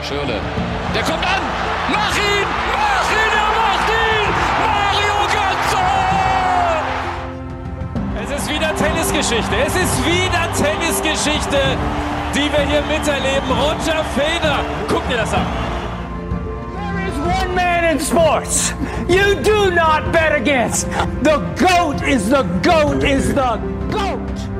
Schürrle, der kommt an! Mach ihn! Mach ihn! Er macht ihn! Mario Götze! Es ist wieder Tennisgeschichte. Es ist wieder Tennisgeschichte, die wir hier miterleben. Roger Federer. Guck dir das an. There is one man in sports you do not bet against. The GOAT is the GOAT is the GOAT.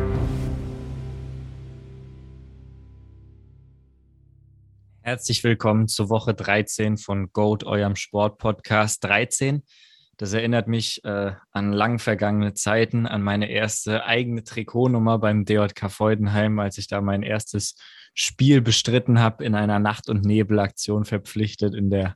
Herzlich willkommen zur Woche 13 von GOAT, eurem Sportpodcast. 13, das erinnert mich an lang vergangene Zeiten, an meine erste eigene Trikotnummer beim DJK Freudenheim, als ich da mein erstes Spiel bestritten habe in einer Nacht- und Nebelaktion verpflichtet in der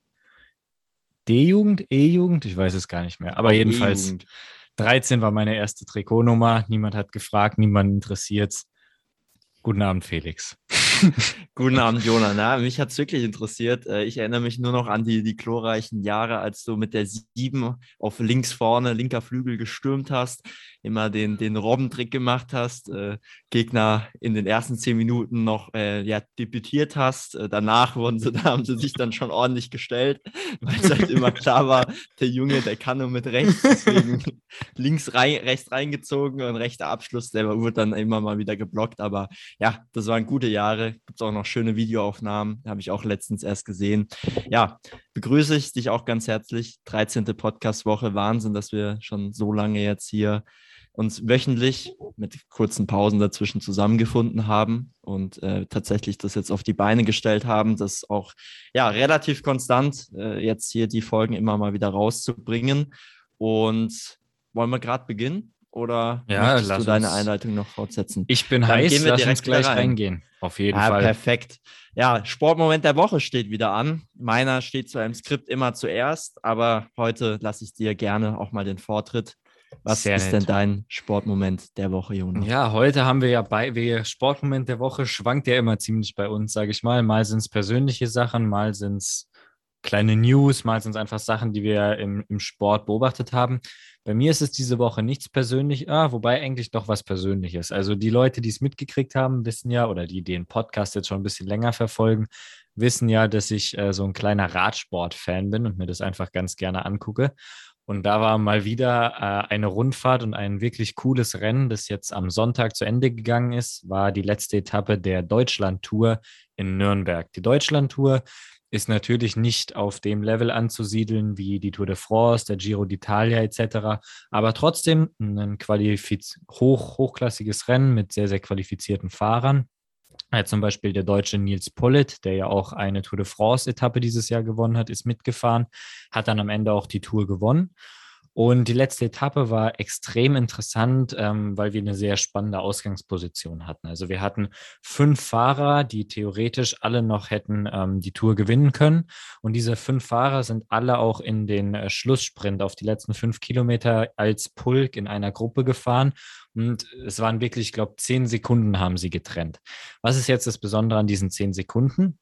D-Jugend, E-Jugend, ich weiß es gar nicht mehr, aber jedenfalls E-Jugend. 13 war meine erste Trikotnummer, niemand hat gefragt, niemand interessiert. Guten Abend, Felix. Guten Abend, Jona. Na, mich hat es wirklich interessiert. Ich erinnere mich nur noch an die glorreichen Jahre, als du mit der 7 auf links vorne, linker Flügel gestürmt hast, immer den Robbentrick gemacht hast, Gegner in den ersten 10 Minuten noch debütiert hast. Danach haben sie sich dann schon ordentlich gestellt, weil es halt immer klar war, der Junge, der kann nur mit rechts, deswegen rechts reingezogen und rechter Abschluss, der wurde dann immer mal wieder geblockt, aber ja, das waren gute Jahre. Gibt es auch noch schöne Videoaufnahmen, habe ich auch letztens erst gesehen. Ja, begrüße ich dich auch ganz herzlich. 13. Podcast-Woche, Wahnsinn, dass wir schon so lange jetzt hier uns wöchentlich mit kurzen Pausen dazwischen zusammengefunden haben und tatsächlich das jetzt auf die Beine gestellt haben, das auch ja relativ konstant jetzt hier die Folgen immer mal wieder rauszubringen. Und wollen wir gerade beginnen? Oder möchtest du deine Einleitung noch fortsetzen? Ich bin heiß, lass uns gleich reingehen. Auf jeden Fall. Perfekt. Ja, Sportmoment der Woche steht wieder an. Meiner steht zu einem Skript immer zuerst, aber heute lasse ich dir gerne auch mal den Vortritt. Was ist denn dein Sportmoment der Woche, Jonas? Ja, heute haben wir ja Sportmoment der Woche schwankt ja immer ziemlich bei uns, sage ich mal. Mal sind es persönliche Sachen, mal sind es kleine News, mal sind es einfach Sachen, die wir im Sport beobachtet haben. Bei mir ist es diese Woche nichts persönlich, wobei eigentlich doch was Persönliches. Also die Leute, die es mitgekriegt haben, wissen ja, oder die den Podcast jetzt schon ein bisschen länger verfolgen, wissen ja, dass ich so ein kleiner Radsport-Fan bin und mir das einfach ganz gerne angucke. Und da war mal wieder eine Rundfahrt und ein wirklich cooles Rennen, das jetzt am Sonntag zu Ende gegangen ist, war die letzte Etappe der Deutschland-Tour in Nürnberg. Die Deutschland-Tour ist natürlich nicht auf dem Level anzusiedeln wie die Tour de France, der Giro d'Italia etc., aber trotzdem ein hochklassiges Rennen mit sehr, sehr qualifizierten Fahrern. Zum Beispiel der Deutsche Nils Politt, der ja auch eine Tour de France-Etappe dieses Jahr gewonnen hat, ist mitgefahren, hat dann am Ende auch die Tour gewonnen. Und die letzte Etappe war extrem interessant, weil wir eine sehr spannende Ausgangsposition hatten. Also wir hatten 5 Fahrer, die theoretisch alle noch hätten die Tour gewinnen können. Und diese 5 Fahrer sind alle auch in den Schlusssprint auf die letzten 5 Kilometer als Pulk in einer Gruppe gefahren. Und es waren wirklich, ich glaube, 10 Sekunden haben sie getrennt. Was ist jetzt das Besondere an diesen 10 Sekunden?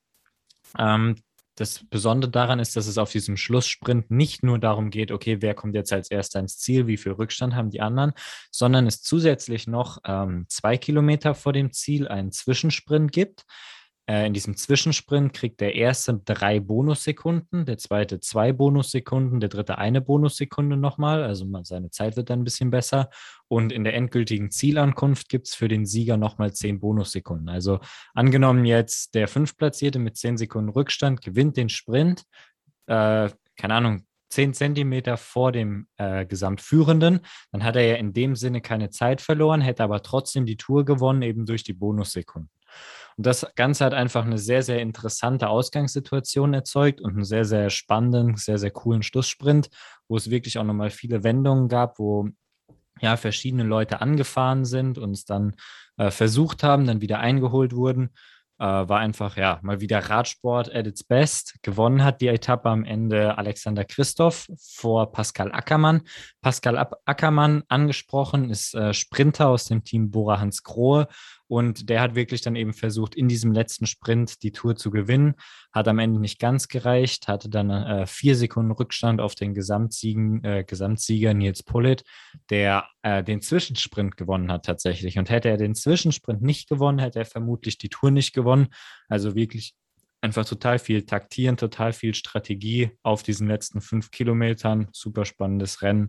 Das Besondere daran ist, dass es auf diesem Schlusssprint nicht nur darum geht, okay, wer kommt jetzt als Erster ins Ziel, wie viel Rückstand haben die anderen, sondern es zusätzlich noch 2 Kilometer vor dem Ziel einen Zwischensprint gibt. In diesem Zwischensprint kriegt der Erste 3 Bonussekunden, der Zweite 2 Bonussekunden, der Dritte 1 Bonussekunde nochmal, also seine Zeit wird dann ein bisschen besser. Und in der endgültigen Zielankunft gibt es für den Sieger nochmal 10 Bonussekunden. Also angenommen jetzt der 5. mit 10 Sekunden Rückstand gewinnt den Sprint, keine Ahnung, 10 Zentimeter vor dem Gesamtführenden, dann hat er ja in dem Sinne keine Zeit verloren, hätte aber trotzdem die Tour gewonnen, eben durch die Bonussekunden. Und das Ganze hat einfach eine sehr, sehr interessante Ausgangssituation erzeugt und einen sehr, sehr spannenden, sehr, sehr coolen Schlusssprint, wo es wirklich auch nochmal viele Wendungen gab, wo ja verschiedene Leute angefahren sind und es dann versucht haben, dann wieder eingeholt wurden. War einfach, ja, mal wieder Radsport at its best. Gewonnen hat die Etappe am Ende Alexander Kristoff vor Pascal Ackermann. Pascal Ackermann, angesprochen, ist Sprinter aus dem Team Bora-Hansgrohe und der hat wirklich dann eben versucht, in diesem letzten Sprint die Tour zu gewinnen. Hat am Ende nicht ganz gereicht, hatte dann 4 Sekunden Rückstand auf den Gesamtsieger Nils Politt, der den Zwischensprint gewonnen hat tatsächlich. Und hätte er den Zwischensprint nicht gewonnen, hätte er vermutlich die Tour nicht gewonnen. Also wirklich einfach total viel Taktieren, total viel Strategie auf diesen letzten 5 Kilometern. Super spannendes Rennen.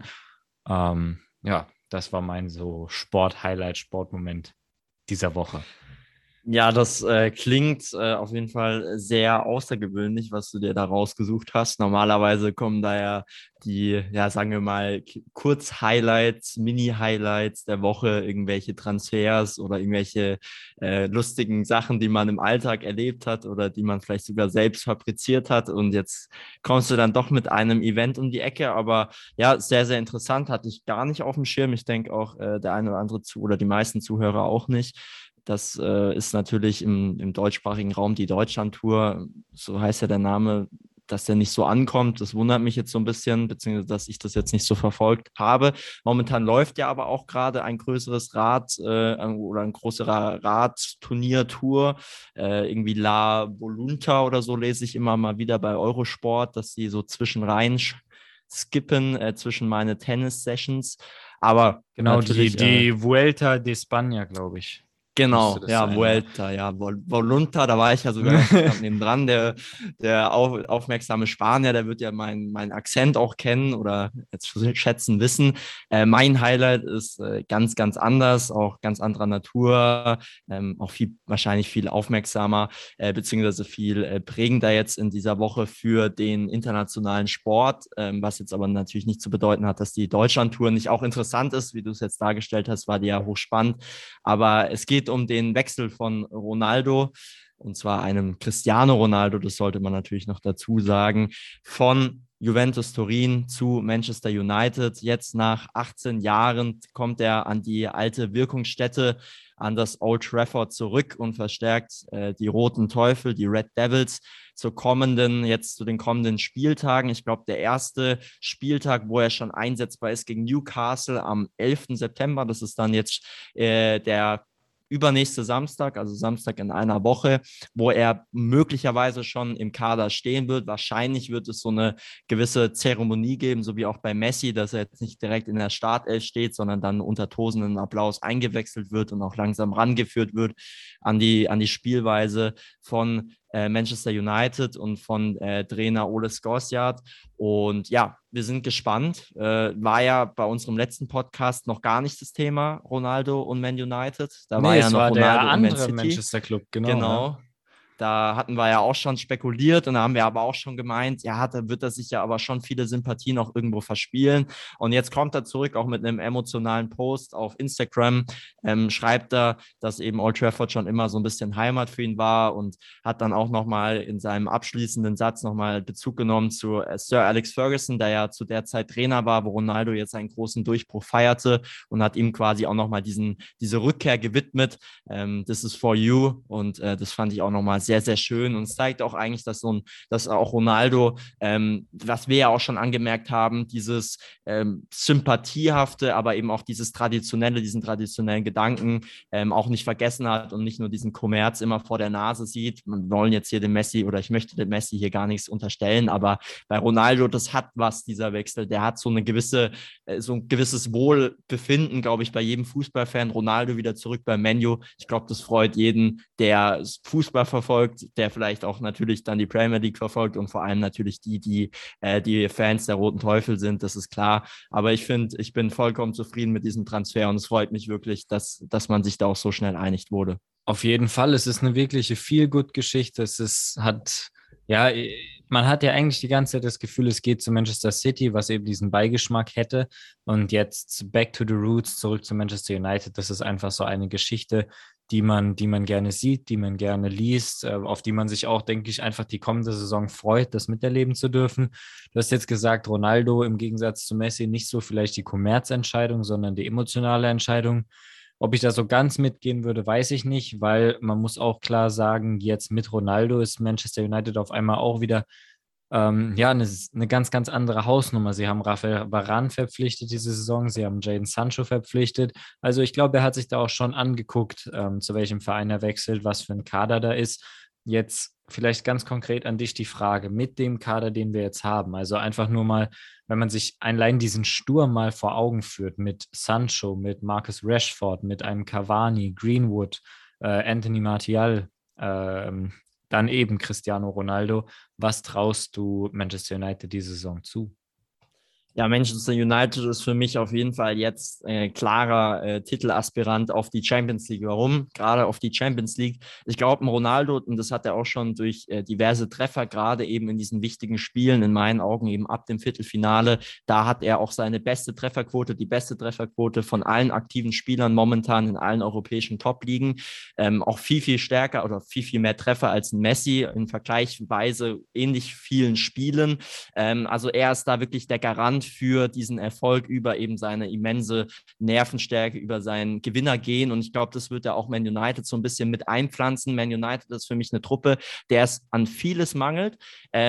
Ja, das war mein so Sport-Highlight, Sportmoment dieser Woche. Ja, das klingt auf jeden Fall sehr außergewöhnlich, was du dir da rausgesucht hast. Normalerweise kommen da ja die, ja, sagen wir mal, Kurz-Highlights, Mini-Highlights der Woche, irgendwelche Transfers oder irgendwelche lustigen Sachen, die man im Alltag erlebt hat oder die man vielleicht sogar selbst fabriziert hat. Und jetzt kommst du dann doch mit einem Event um die Ecke. Aber ja, sehr, sehr interessant, hatte ich gar nicht auf dem Schirm. Ich denke auch der eine oder andere oder die meisten Zuhörer auch nicht. Das ist natürlich im deutschsprachigen Raum die Deutschlandtour, so heißt ja der Name, dass der nicht so ankommt. Das wundert mich jetzt so ein bisschen, beziehungsweise dass ich das jetzt nicht so verfolgt habe. Momentan läuft ja aber auch gerade ein größeres oder ein größerer Radturniertour, irgendwie La Volunta oder so lese ich immer mal wieder bei Eurosport, dass sie so zwischen rein skippen zwischen meine Tennis-Sessions. Aber genau, natürlich die Vuelta de España, glaube ich. Genau, ja, sein, Vuelta, ja, Volunta, da war ich ja sogar ganz knapp nebendran. Der aufmerksame Spanier, der wird ja meinen Akzent auch kennen oder jetzt schätzen wissen. Mein Highlight ist ganz, ganz anders, auch ganz anderer Natur, auch wahrscheinlich viel aufmerksamer, beziehungsweise viel prägender jetzt in dieser Woche für den internationalen Sport, was jetzt aber natürlich nicht zu bedeuten hat, dass die Deutschlandtour nicht auch interessant ist, wie du es jetzt dargestellt hast, war die ja hochspannend, aber es geht um den Wechsel von Ronaldo, und zwar einem Cristiano Ronaldo, das sollte man natürlich noch dazu sagen, von Juventus Turin zu Manchester United. Jetzt nach 18 Jahren kommt er an die alte Wirkungsstätte, an das Old Trafford zurück und verstärkt die Roten Teufel, die Red Devils, zu den kommenden Spieltagen. Ich glaube, der erste Spieltag, wo er schon einsetzbar ist gegen Newcastle am 11. September, das ist dann jetzt der übernächste Samstag, also Samstag in einer Woche, wo er möglicherweise schon im Kader stehen wird. Wahrscheinlich wird es so eine gewisse Zeremonie geben, so wie auch bei Messi, dass er jetzt nicht direkt in der Startelf steht, sondern dann unter tosendem Applaus eingewechselt wird und auch langsam rangeführt wird an die Spielweise von Manchester United und von Trainer Ole Scorsese. Und ja, wir sind gespannt. War ja bei unserem letzten Podcast noch gar nicht das Thema Ronaldo und Man United. Da war ja noch Ronaldo und Man City. Manchester Club, genau. Genau. Da hatten wir ja auch schon spekuliert und da haben wir aber auch schon gemeint, ja, da wird er sich ja aber schon viele Sympathien auch irgendwo verspielen. Und jetzt kommt er zurück, auch mit einem emotionalen Post auf Instagram, schreibt er, dass eben Old Trafford schon immer so ein bisschen Heimat für ihn war und hat dann auch nochmal in seinem abschließenden Satz nochmal Bezug genommen zu Sir Alex Ferguson, der ja zu der Zeit Trainer war, wo Ronaldo jetzt einen großen Durchbruch feierte, und hat ihm quasi auch nochmal diese Rückkehr gewidmet. This is for you, und das fand ich auch nochmal sehr, sehr schön, und es zeigt auch eigentlich, dass auch Ronaldo, was wir ja auch schon angemerkt haben, dieses Sympathiehafte, aber eben auch diesen traditionellen Gedanken auch nicht vergessen hat und nicht nur diesen Kommerz immer vor der Nase sieht. Wir wollen jetzt hier ich möchte dem Messi hier gar nichts unterstellen, aber bei Ronaldo, das hat was, dieser Wechsel, der hat so ein gewisses Wohlbefinden, glaube ich, bei jedem Fußballfan. Ronaldo wieder zurück bei Man U. Ich glaube, das freut jeden, der Fußball verfolgt, der vielleicht auch natürlich dann die Premier League verfolgt, und vor allem natürlich die Fans der Roten Teufel sind, das ist klar. Aber ich bin vollkommen zufrieden mit diesem Transfer, und es freut mich wirklich, dass man sich da auch so schnell einigt wurde. Auf jeden Fall, es ist eine wirkliche Feel-Good-Geschichte. Man hat ja eigentlich die ganze Zeit das Gefühl, es geht zu Manchester City, was eben diesen Beigeschmack hätte. Und jetzt back to the roots, zurück zu Manchester United. Das ist einfach so eine Geschichte, die man gerne sieht, die man gerne liest, auf die man sich auch, denke ich, einfach die kommende Saison freut, das miterleben zu dürfen. Du hast jetzt gesagt, Ronaldo im Gegensatz zu Messi nicht so vielleicht die Kommerzentscheidung, sondern die emotionale Entscheidung. Ob ich da so ganz mitgehen würde, weiß ich nicht, weil man muss auch klar sagen, jetzt mit Ronaldo ist Manchester United auf einmal auch wieder eine ganz, ganz andere Hausnummer. Sie haben Rafael Varane verpflichtet diese Saison, sie haben Jadon Sancho verpflichtet. Also ich glaube, er hat sich da auch schon angeguckt, zu welchem Verein er wechselt, was für ein Kader da ist. Jetzt vielleicht ganz konkret an dich die Frage, mit dem Kader, den wir jetzt haben, also einfach nur mal, wenn man sich allein diesen Sturm mal vor Augen führt, mit Sancho, mit Marcus Rashford, mit einem Cavani, Greenwood, Anthony Martial, dann eben Cristiano Ronaldo. Was traust du Manchester United diese Saison zu? Ja, Manchester United ist für mich auf jeden Fall jetzt klarer Titelaspirant auf die Champions League. Warum? Gerade auf die Champions League. Ich glaube, ein Ronaldo, und das hat er auch schon durch diverse Treffer, gerade eben in diesen wichtigen Spielen, in meinen Augen eben ab dem Viertelfinale, da hat er auch seine beste Trefferquote, die beste Trefferquote von allen aktiven Spielern momentan in allen europäischen Top-Ligen. Auch viel, viel stärker oder viel, viel mehr Treffer als ein Messi in vergleichsweise ähnlich vielen Spielen. Also er ist da wirklich der Garant für diesen Erfolg über eben seine immense Nervenstärke, über sein Gewinnergehen. Und ich glaube, das wird er auch Man United so ein bisschen mit einpflanzen. Man United ist für mich eine Truppe, der es an vieles mangelt,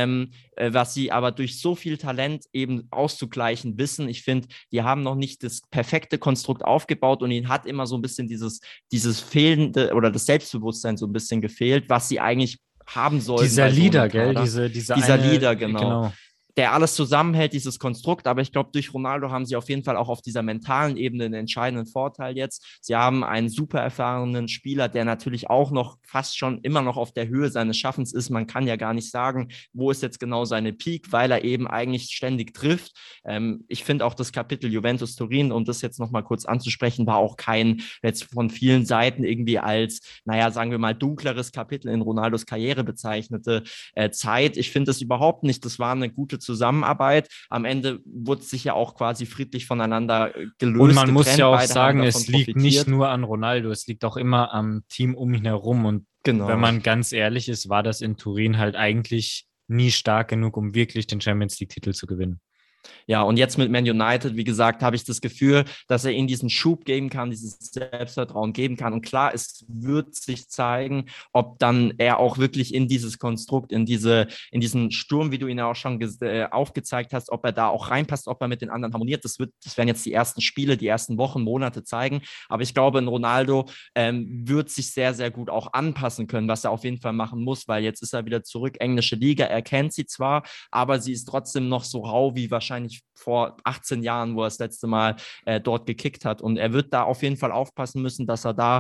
was sie aber durch so viel Talent eben auszugleichen wissen. Ich finde, die haben noch nicht das perfekte Konstrukt aufgebaut und ihnen hat immer so ein bisschen dieses fehlende oder das Selbstbewusstsein so ein bisschen gefehlt, was sie eigentlich haben sollten. Dieser Leader, gell? Dieser Leader, genau. Der alles zusammenhält, dieses Konstrukt. Aber ich glaube, durch Ronaldo haben sie auf jeden Fall auch auf dieser mentalen Ebene einen entscheidenden Vorteil jetzt. Sie haben einen super erfahrenen Spieler, der natürlich auch noch fast schon immer noch auf der Höhe seines Schaffens ist. Man kann ja gar nicht sagen, wo ist jetzt genau seine Peak, weil er eben eigentlich ständig trifft. Ich finde auch das Kapitel Juventus Turin, um das jetzt nochmal kurz anzusprechen, war auch kein jetzt von vielen Seiten irgendwie als, naja, sagen wir mal, dunkleres Kapitel in Ronaldos Karriere bezeichnete Zeit. Ich finde das überhaupt nicht. Das war eine gute Zusammenarbeit. Am Ende wurde sich ja auch quasi friedlich voneinander gelöst. Und man muss ja auch sagen, es liegt nicht nur an Ronaldo, es liegt auch immer am Team um ihn herum. Und wenn man ganz ehrlich ist, war das in Turin halt eigentlich nie stark genug, um wirklich den Champions League-Titel zu gewinnen. Ja, und jetzt mit Man United, wie gesagt, habe ich das Gefühl, dass er ihnen diesen Schub geben kann, dieses Selbstvertrauen geben kann. Und klar, es wird sich zeigen, ob dann er auch wirklich in dieses Konstrukt, in diesen Sturm, wie du ihn ja auch schon aufgezeigt hast, ob er da auch reinpasst, ob er mit den anderen harmoniert. Das werden jetzt die ersten Spiele, die ersten Wochen, Monate zeigen. Aber ich glaube, ein Ronaldo wird sich sehr, sehr gut auch anpassen können, was er auf jeden Fall machen muss, weil jetzt ist er wieder zurück, englische Liga. Er kennt sie zwar, aber sie ist trotzdem noch so rau wie wahrscheinlich vor 18 Jahren, wo er das letzte Mal dort gekickt hat. Und er wird da auf jeden Fall aufpassen müssen, dass er da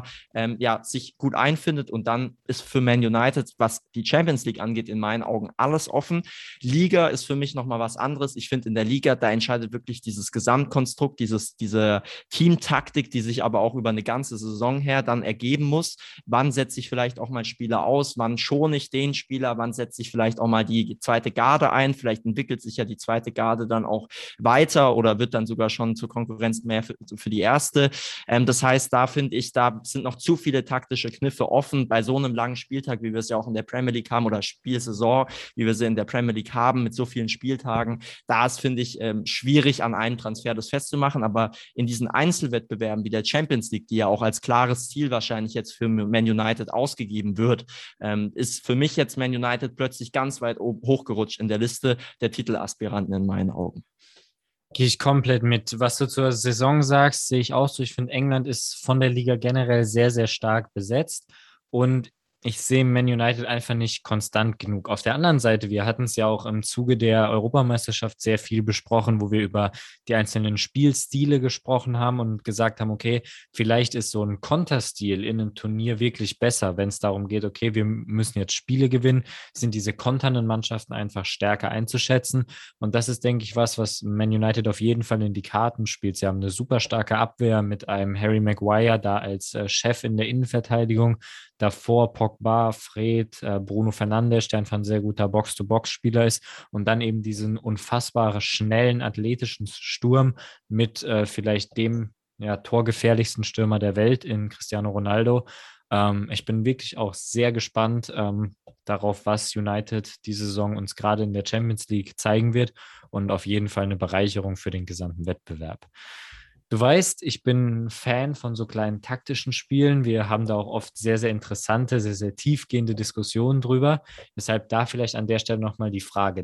sich gut einfindet. Und dann ist für Man United, was die Champions League angeht, in meinen Augen alles offen. Liga ist für mich nochmal was anderes. Ich finde, in der Liga, da entscheidet wirklich dieses Gesamtkonstrukt, diese Teamtaktik, die sich aber auch über eine ganze Saison her dann ergeben muss. Wann setze ich vielleicht auch mal Spieler aus? Wann schone ich den Spieler? Wann setze ich vielleicht auch mal die zweite Garde ein? Vielleicht entwickelt sich ja die zweite Garde dann auch weiter oder wird dann sogar schon zur Konkurrenz mehr für die erste. Das heißt, da finde ich, da sind noch zu viele taktische Kniffe offen bei so einem langen Spieltag, wie wir es ja auch in der Premier League haben oder Spielsaison, wie wir sie in der Premier League haben mit so vielen Spieltagen. Da ist, finde ich, schwierig an einem Transfer das festzumachen, aber in diesen Einzelwettbewerben wie der Champions League, die ja auch als klares Ziel wahrscheinlich jetzt für Man United ausgegeben wird, ist für mich jetzt Man United plötzlich ganz weit hochgerutscht in der Liste der Titelaspiranten in meinen Augen. Gehe ich komplett mit. Was du zur Saison sagst, sehe ich auch so. Ich finde, England ist von der Liga generell sehr, sehr stark besetzt und ich sehe Man United einfach nicht konstant genug. Auf der anderen Seite, wir hatten es ja auch im Zuge der Europameisterschaft sehr viel besprochen, wo wir über die einzelnen Spielstile gesprochen haben und gesagt haben, okay, vielleicht ist so ein Konterstil in einem Turnier wirklich besser, wenn es darum geht, okay, wir müssen jetzt Spiele gewinnen, sind diese konternden Mannschaften einfach stärker einzuschätzen. Und das ist, denke ich, was Man United auf jeden Fall in die Karten spielt. Sie haben eine super starke Abwehr mit einem Harry Maguire da als Chef in der Innenverteidigung. Davor Pogba, Fred, Bruno Fernandes, der einfach ein sehr guter Box-to-Box-Spieler ist. Und dann eben diesen unfassbaren, schnellen, athletischen Sturm mit vielleicht dem torgefährlichsten Stürmer der Welt in Cristiano Ronaldo. Ich bin wirklich auch sehr gespannt darauf, was United diese Saison uns gerade in der Champions League zeigen wird und auf jeden Fall eine Bereicherung für den gesamten Wettbewerb. Du weißt, ich bin Fan von so kleinen taktischen Spielen. Wir haben da auch oft sehr, sehr interessante, sehr, sehr tiefgehende Diskussionen drüber. Deshalb da vielleicht an der Stelle nochmal die Frage.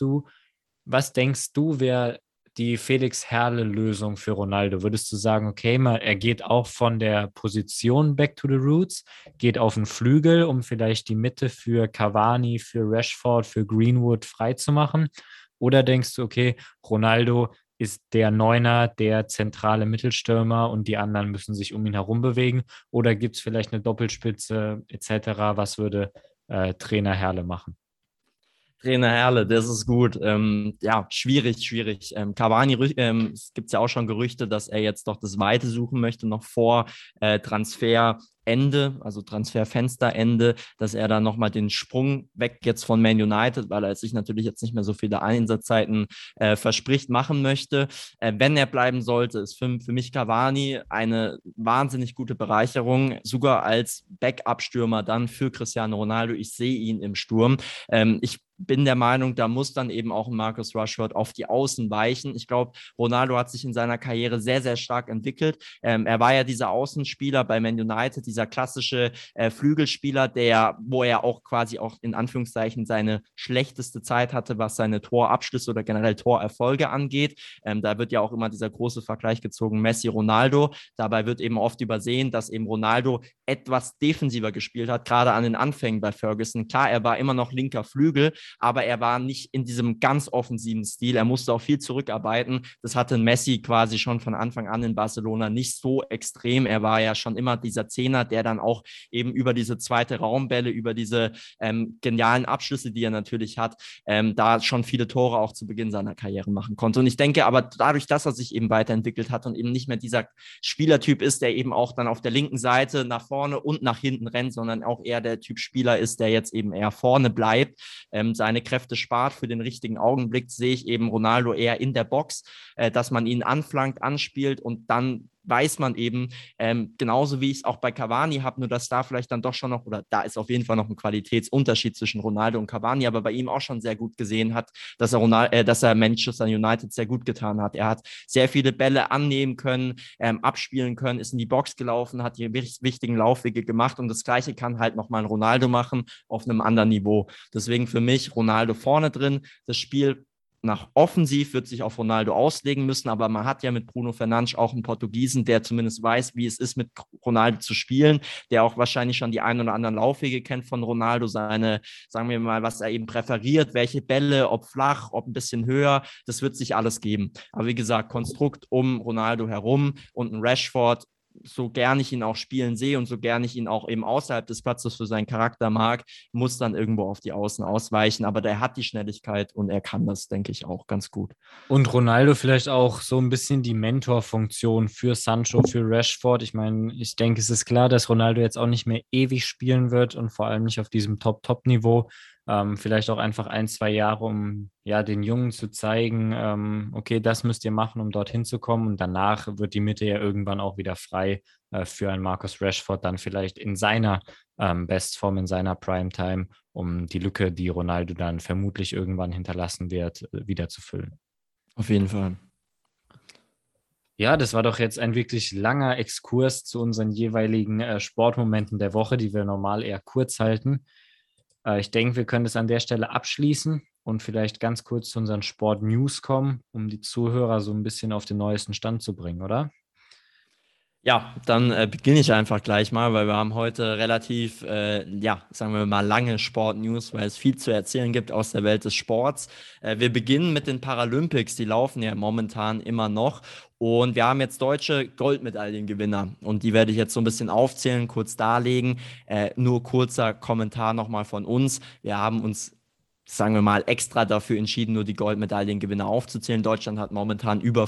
Was denkst du, wäre die Felix-Herrle-Lösung für Ronaldo? Würdest du sagen, okay, er geht auch von der Position back to the roots, geht auf den Flügel, um vielleicht die Mitte für Cavani, für Rashford, für Greenwood freizumachen? Oder denkst du, okay, Ronaldo ist der Neuner, der zentrale Mittelstürmer und die anderen müssen sich um ihn herum bewegen? Oder gibt es vielleicht eine Doppelspitze etc.? Was würde Trainer Herle machen. Trainer Herle, das ist gut. Ja, schwierig. Cavani, es gibt ja auch schon Gerüchte, dass er jetzt doch das Weite suchen möchte, noch vor Transferende, also Transferfensterende, dass er dann nochmal den Sprung weg jetzt von Man United, weil er sich natürlich jetzt nicht mehr so viele Einsatzzeiten verspricht, machen möchte. Wenn er bleiben sollte, ist für mich Cavani eine wahnsinnig gute Bereicherung, sogar als Backup-Stürmer dann für Cristiano Ronaldo. Ich sehe ihn im Sturm. Ich bin der Meinung, da muss dann eben auch Marcus Rashford auf die Außen weichen. Ich glaube, Ronaldo hat sich in seiner Karriere sehr, sehr stark entwickelt. Er war ja dieser Außenspieler bei Man United, dieser klassische Flügelspieler, wo er auch quasi auch in Anführungszeichen seine schlechteste Zeit hatte, was seine Torabschlüsse oder generell Torerfolge angeht. Da wird ja auch immer dieser große Vergleich gezogen, Messi-Ronaldo. Dabei wird eben oft übersehen, dass eben Ronaldo etwas defensiver gespielt hat, gerade an den Anfängen bei Ferguson. Klar, er war immer noch linker Flügel, aber er war nicht in diesem ganz offensiven Stil. Er musste auch viel zurückarbeiten. Das hatte Messi quasi schon von Anfang an in Barcelona nicht so extrem. Er war ja schon immer dieser Zehner, der dann auch eben über diese zweite Raumbälle, über diese genialen Abschlüsse, die er natürlich hat, da schon viele Tore auch zu Beginn seiner Karriere machen konnte. Und ich denke aber dadurch, dass er sich eben weiterentwickelt hat und eben nicht mehr dieser Spielertyp ist, der eben auch dann auf der linken Seite nach vorne und nach hinten rennt, sondern auch eher der Typ Spieler ist, der jetzt eben eher vorne bleibt, seine Kräfte spart für den richtigen Augenblick, sehe ich eben Ronaldo eher in der Box, dass man ihn anflankt, anspielt und dann weiß man eben, genauso wie ich es auch bei Cavani habe, nur dass da vielleicht dann doch schon noch, oder da ist auf jeden Fall noch ein Qualitätsunterschied zwischen Ronaldo und Cavani, aber bei ihm auch schon sehr gut gesehen hat, dass er Manchester United sehr gut getan hat. Er hat sehr viele Bälle annehmen können, abspielen können, ist in die Box gelaufen, hat die wichtigen Laufwege gemacht und das Gleiche kann halt nochmal ein Ronaldo machen auf einem anderen Niveau. Deswegen für mich Ronaldo vorne drin, das Spiel nach offensiv wird sich auf Ronaldo auslegen müssen, aber man hat ja mit Bruno Fernandes auch einen Portugiesen, der zumindest weiß, wie es ist, mit Ronaldo zu spielen, der auch wahrscheinlich schon die ein oder anderen Laufwege kennt von Ronaldo, seine, sagen wir mal, was er eben präferiert, welche Bälle, ob flach, ob ein bisschen höher, das wird sich alles geben. Aber wie gesagt, Konstrukt um Ronaldo herum und ein Rashford, so gern ich ihn auch spielen sehe und so gern ich ihn auch eben außerhalb des Platzes für seinen Charakter mag, muss dann irgendwo auf die Außen ausweichen. Aber der hat die Schnelligkeit und er kann das, denke ich, auch ganz gut. Und Ronaldo vielleicht auch so ein bisschen die Mentorfunktion für Sancho, für Rashford. Ich meine, ich denke, es ist klar, dass Ronaldo jetzt auch nicht mehr ewig spielen wird und vor allem nicht auf diesem Top-Niveau. Vielleicht auch einfach 1-2 Jahre, um ja den Jungen zu zeigen, okay, das müsst ihr machen, um dorthin zu kommen. Und danach wird die Mitte ja irgendwann auch wieder frei für einen Marcus Rashford, dann vielleicht in seiner Bestform, in seiner Primetime, um die Lücke, die Ronaldo dann vermutlich irgendwann hinterlassen wird, wieder zu füllen. Auf jeden Fall. Ja, das war doch jetzt ein wirklich langer Exkurs zu unseren jeweiligen Sportmomenten der Woche, die wir normal eher kurz halten. Ich denke, wir können das an der Stelle abschließen und vielleicht ganz kurz zu unseren Sport-News kommen, um die Zuhörer so ein bisschen auf den neuesten Stand zu bringen, oder? Ja, dann beginne ich einfach gleich mal, weil wir haben heute relativ, sagen wir mal, lange Sport-News, weil es viel zu erzählen gibt aus der Welt des Sports. Wir beginnen mit den Paralympics, die laufen ja momentan immer noch. Und wir haben jetzt deutsche Goldmedaillengewinner und die werde ich jetzt so ein bisschen aufzählen, kurz darlegen. Nur kurzer Kommentar nochmal von uns. Wir haben uns, sagen wir mal, extra dafür entschieden, nur die Goldmedaillengewinner aufzuzählen. Deutschland hat momentan über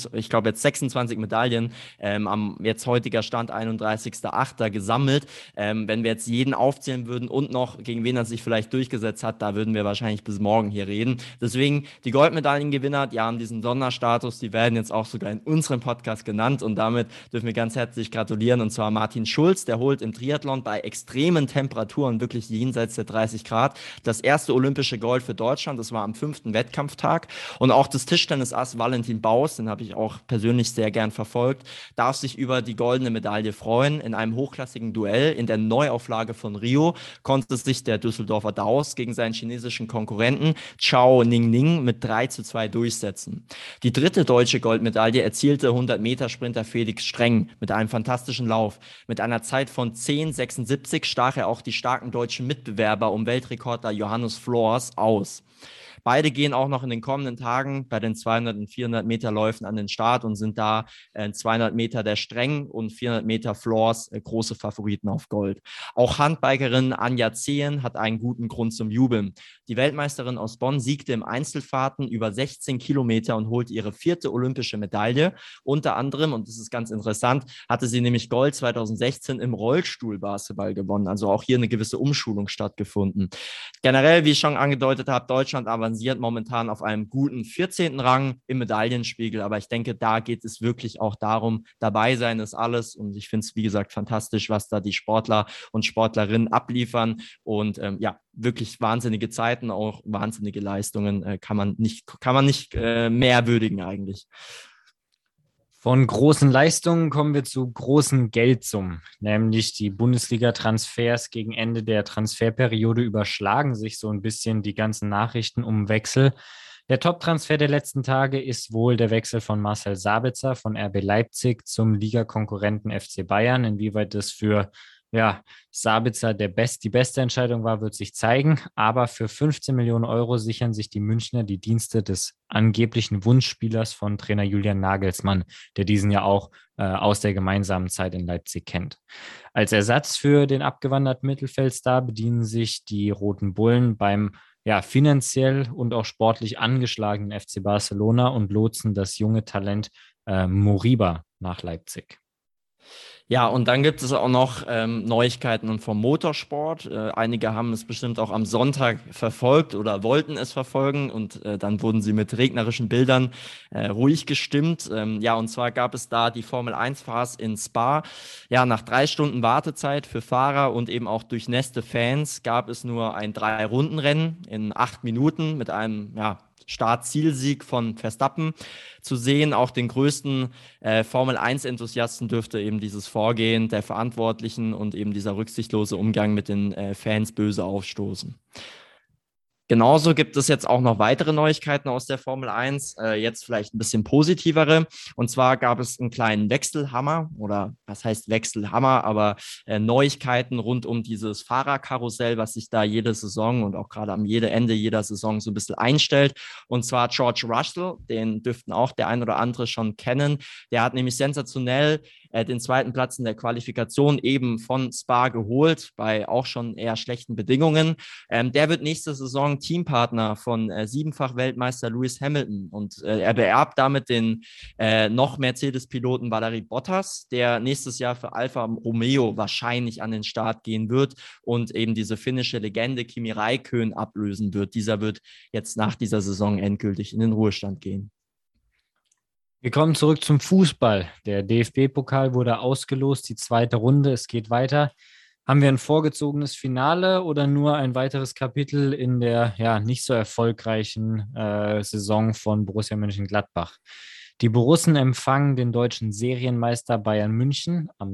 26 Medaillen am jetzt heutiger Stand 31.08. gesammelt. Wenn wir jetzt jeden aufzählen würden und noch gegen wen er sich vielleicht durchgesetzt hat, da würden wir wahrscheinlich bis morgen hier reden. Deswegen die Goldmedaillengewinner, die haben diesen Sonderstatus, die werden jetzt auch sogar in unserem Podcast genannt und damit dürfen wir ganz herzlich gratulieren und zwar Martin Schulz, der holt im Triathlon bei extremen Temperaturen, wirklich jenseits der 30 Grad, das erste olympische Gold für Deutschland. Das war am 5. Wettkampftag. Und auch das Tischtennisass Valentin Baus, den habe ich auch persönlich sehr gern verfolgt, darf sich über die goldene Medaille freuen. In einem hochklassigen Duell in der Neuauflage von Rio konnte sich der Düsseldorfer Daus gegen seinen chinesischen Konkurrenten Chao Ningning mit 3:2 durchsetzen. Die dritte deutsche Goldmedaille erzielte 100-Meter-Sprinter Felix Streng mit einem fantastischen Lauf. Mit einer Zeit von 10:76 stach er auch die starken deutschen Mitbewerber um Weltrekordler Johannes Flor Floors aus. Beide gehen auch noch in den kommenden Tagen bei den 200 und 400 Meter Läufen an den Start und sind da 200 Meter der Strängen und 400 Meter Floors große Favoriten auf Gold. Auch Handbikerin Anja Zehen hat einen guten Grund zum Jubeln. Die Weltmeisterin aus Bonn siegte im Einzelfahrten über 16 Kilometer und holte ihre 4. olympische Medaille. Unter anderem, und das ist ganz interessant, hatte sie nämlich Gold 2016 im Rollstuhlbasketball gewonnen. Also auch hier eine gewisse Umschulung stattgefunden. Generell, wie ich schon angedeutet habe, Deutschland avanciert momentan auf einem guten 14. Rang im Medaillenspiegel, aber ich denke, da geht es wirklich auch darum, dabei sein ist alles und ich finde es, wie gesagt, fantastisch, was da die Sportler und Sportlerinnen abliefern und wirklich wahnsinnige Zeiten, auch wahnsinnige Leistungen kann man nicht mehr würdigen eigentlich. Von großen Leistungen kommen wir zu großen Geldsummen, nämlich die Bundesliga-Transfers gegen Ende der Transferperiode überschlagen sich so ein bisschen die ganzen Nachrichten um Wechsel. Der Top-Transfer der letzten Tage ist wohl der Wechsel von Marcel Sabitzer von RB Leipzig zum Ligakonkurrenten FC Bayern. Inwieweit das für Sabitzer die beste Entscheidung war, wird sich zeigen. Aber für 15 Millionen Euro sichern sich die Münchner die Dienste des angeblichen Wunschspielers von Trainer Julian Nagelsmann, der diesen ja auch aus der gemeinsamen Zeit in Leipzig kennt. Als Ersatz für den abgewanderten Mittelfeldstar bedienen sich die Roten Bullen beim finanziell und auch sportlich angeschlagenen FC Barcelona und lotsen das junge Talent Moriba nach Leipzig. Ja, und dann gibt es auch noch Neuigkeiten vom Motorsport. Einige haben es bestimmt auch am Sonntag verfolgt oder wollten es verfolgen und dann wurden sie mit regnerischen Bildern ruhig gestimmt. Und zwar gab es da die Formel-1-Fahrs in Spa. Ja, nach 3 Stunden Wartezeit für Fahrer und eben auch durchnässte Fans gab es nur ein 3-Runden-Rennen in 8 Minuten mit einem, Start-Zielsieg von Verstappen zu sehen. Auch den größten Formel-1-Enthusiasten dürfte eben dieses Vorgehen der Verantwortlichen und eben dieser rücksichtslose Umgang mit den Fans böse aufstoßen. Genauso gibt es jetzt auch noch weitere Neuigkeiten aus der Formel 1, jetzt vielleicht ein bisschen positivere. Und zwar gab es einen kleinen Wechselhammer oder was heißt Wechselhammer, aber Neuigkeiten rund um dieses Fahrerkarussell, was sich da jede Saison und auch gerade am Ende jeder Saison so ein bisschen einstellt. Und zwar George Russell, den dürften auch der ein oder andere schon kennen. Der hat nämlich sensationell den 2. Platz in der Qualifikation eben von Spa geholt, bei auch schon eher schlechten Bedingungen. Der wird nächste Saison Teampartner von 7-fach Weltmeister Lewis Hamilton und er beerbt damit den noch Mercedes-Piloten Valtteri Bottas, der nächstes Jahr für Alfa Romeo wahrscheinlich an den Start gehen wird und eben diese finnische Legende Kimi Räikkönen ablösen wird. Dieser wird jetzt nach dieser Saison endgültig in den Ruhestand gehen. Wir kommen zurück zum Fußball. Der DFB-Pokal wurde ausgelost, die 2. Runde, es geht weiter. Haben wir ein vorgezogenes Finale oder nur ein weiteres Kapitel in der nicht so erfolgreichen Saison von Borussia Mönchengladbach? Die Borussen empfangen den deutschen Serienmeister Bayern München am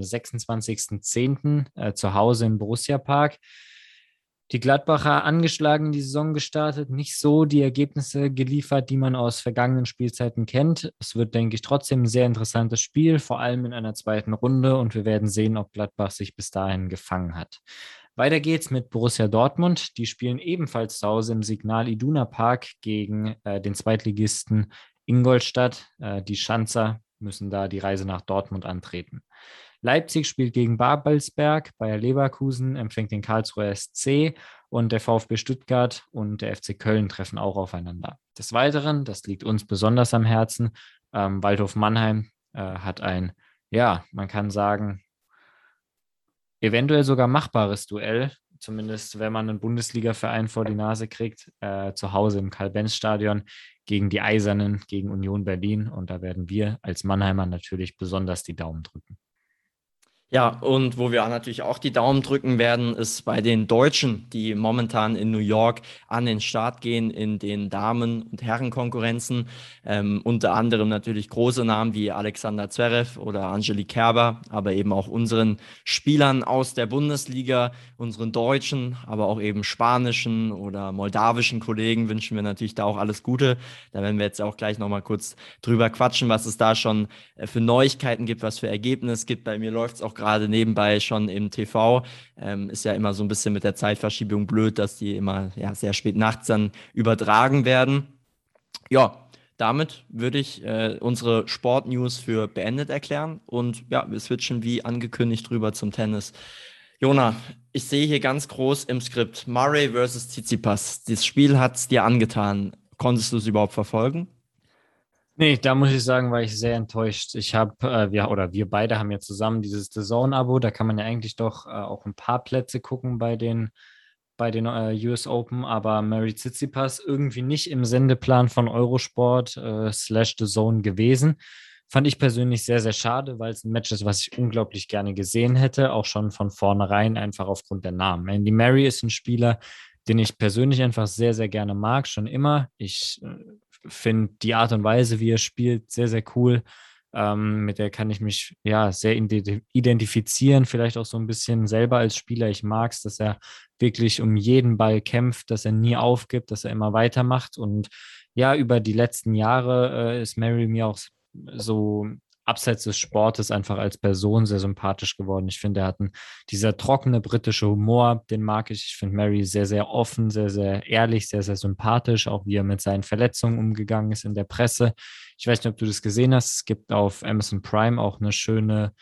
26.10. Zu Hause im Borussia-Park. Die Gladbacher angeschlagen in die Saison gestartet, nicht so die Ergebnisse geliefert, die man aus vergangenen Spielzeiten kennt. Es wird, denke ich, trotzdem ein sehr interessantes Spiel, vor allem in einer 2. Runde und wir werden sehen, ob Gladbach sich bis dahin gefangen hat. Weiter geht's mit Borussia Dortmund. Die spielen ebenfalls zu Hause im Signal Iduna Park gegen den Zweitligisten Ingolstadt. Die Schanzer müssen da die Reise nach Dortmund antreten. Leipzig spielt gegen Babelsberg, Bayer Leverkusen empfängt den Karlsruher SC und der VfB Stuttgart und der FC Köln treffen auch aufeinander. Des Weiteren, das liegt uns besonders am Herzen, Waldhof Mannheim hat ein, man kann sagen, eventuell sogar machbares Duell, zumindest wenn man einen Bundesliga-Verein vor die Nase kriegt, zu Hause im Karl-Benz-Stadion gegen die Eisernen, gegen Union Berlin und da werden wir als Mannheimer natürlich besonders die Daumen drücken. Ja, und wo wir natürlich auch die Daumen drücken werden, ist bei den Deutschen, die momentan in New York an den Start gehen in den Damen- und Herrenkonkurrenzen. Unter anderem natürlich große Namen wie Alexander Zverev oder Angelique Kerber, aber eben auch unseren Spielern aus der Bundesliga, unseren deutschen, aber auch eben spanischen oder moldawischen Kollegen wünschen wir natürlich da auch alles Gute. Da werden wir jetzt auch gleich nochmal kurz drüber quatschen, was es da schon für Neuigkeiten gibt, was für Ergebnisse gibt. Bei mir läuft es auch gerade nebenbei schon im TV. Ist ja immer so ein bisschen mit der Zeitverschiebung blöd, dass die immer sehr spät nachts dann übertragen werden. Ja, damit würde ich unsere Sportnews für beendet erklären und ja, wir switchen wie angekündigt rüber zum Tennis. Jona, ich sehe hier ganz groß im Skript Murray versus Tsitsipas. Das Spiel hat es dir angetan. Konntest du es überhaupt verfolgen? Nee, da muss ich sagen, war ich sehr enttäuscht. Wir beide haben ja zusammen dieses DAZN-Abo, da kann man ja eigentlich doch auch ein paar Plätze gucken bei den US Open, aber Murray Tsitsipas irgendwie nicht im Sendeplan von Eurosport / DAZN gewesen. Fand ich persönlich sehr, sehr schade, weil es ein Match ist, was ich unglaublich gerne gesehen hätte, auch schon von vornherein, einfach aufgrund der Namen. Andy Murray ist ein Spieler, den ich persönlich einfach sehr, sehr gerne mag, schon immer. Ich finde die Art und Weise, wie er spielt, sehr, sehr cool. Mit der kann ich mich ja sehr identifizieren, vielleicht auch so ein bisschen selber als Spieler. Ich mag es, dass er wirklich um jeden Ball kämpft, dass er nie aufgibt, dass er immer weitermacht. Und ja, über die letzten Jahre ist Murray mir auch so abseits des Sportes einfach als Person sehr sympathisch geworden. Ich finde, dieser trockene britische Humor, den mag ich. Ich finde Murray sehr, sehr offen, sehr, sehr ehrlich, sehr, sehr sympathisch, auch wie er mit seinen Verletzungen umgegangen ist in der Presse. Ich weiß nicht, ob du das gesehen hast. Es gibt auf Amazon Prime auch einen schönen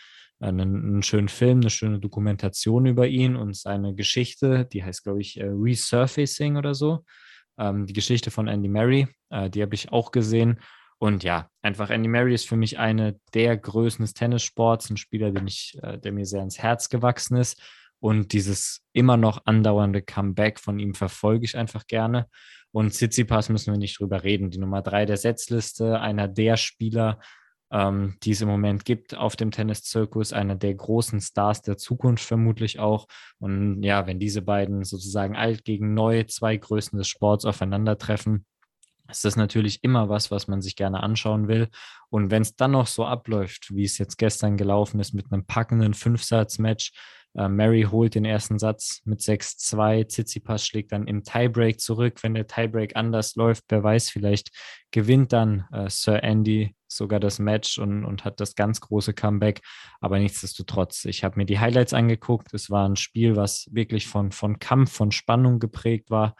Film, eine schöne Dokumentation über ihn und seine Geschichte. Die heißt, glaube ich, Resurfacing oder so. Die Geschichte von Andy Murray, die habe ich auch gesehen. Und ja, einfach Andy Murray ist für mich eine der Größen des Tennissports, ein Spieler, der mir sehr ins Herz gewachsen ist. Und dieses immer noch andauernde Comeback von ihm verfolge ich einfach gerne. Und Tsitsipas müssen wir nicht drüber reden. Die Nummer 3 der Setzliste, einer der Spieler, die es im Moment gibt auf dem Tenniszirkus, einer der großen Stars der Zukunft vermutlich auch. Und ja, wenn diese beiden sozusagen alt gegen neu, 2 Größen des Sports aufeinandertreffen, ist das natürlich immer was man sich gerne anschauen will. Und wenn es dann noch so abläuft, wie es jetzt gestern gelaufen ist, mit einem packenden 5-Satz-Match, Murray holt den ersten Satz mit 6-2, Tsitsipas schlägt dann im Tiebreak zurück. Wenn der Tiebreak anders läuft, wer weiß, vielleicht gewinnt dann Sir Andy sogar das Match und hat das ganz große Comeback. Aber nichtsdestotrotz, ich habe mir die Highlights angeguckt. Es war ein Spiel, was wirklich von Kampf, von Spannung geprägt war.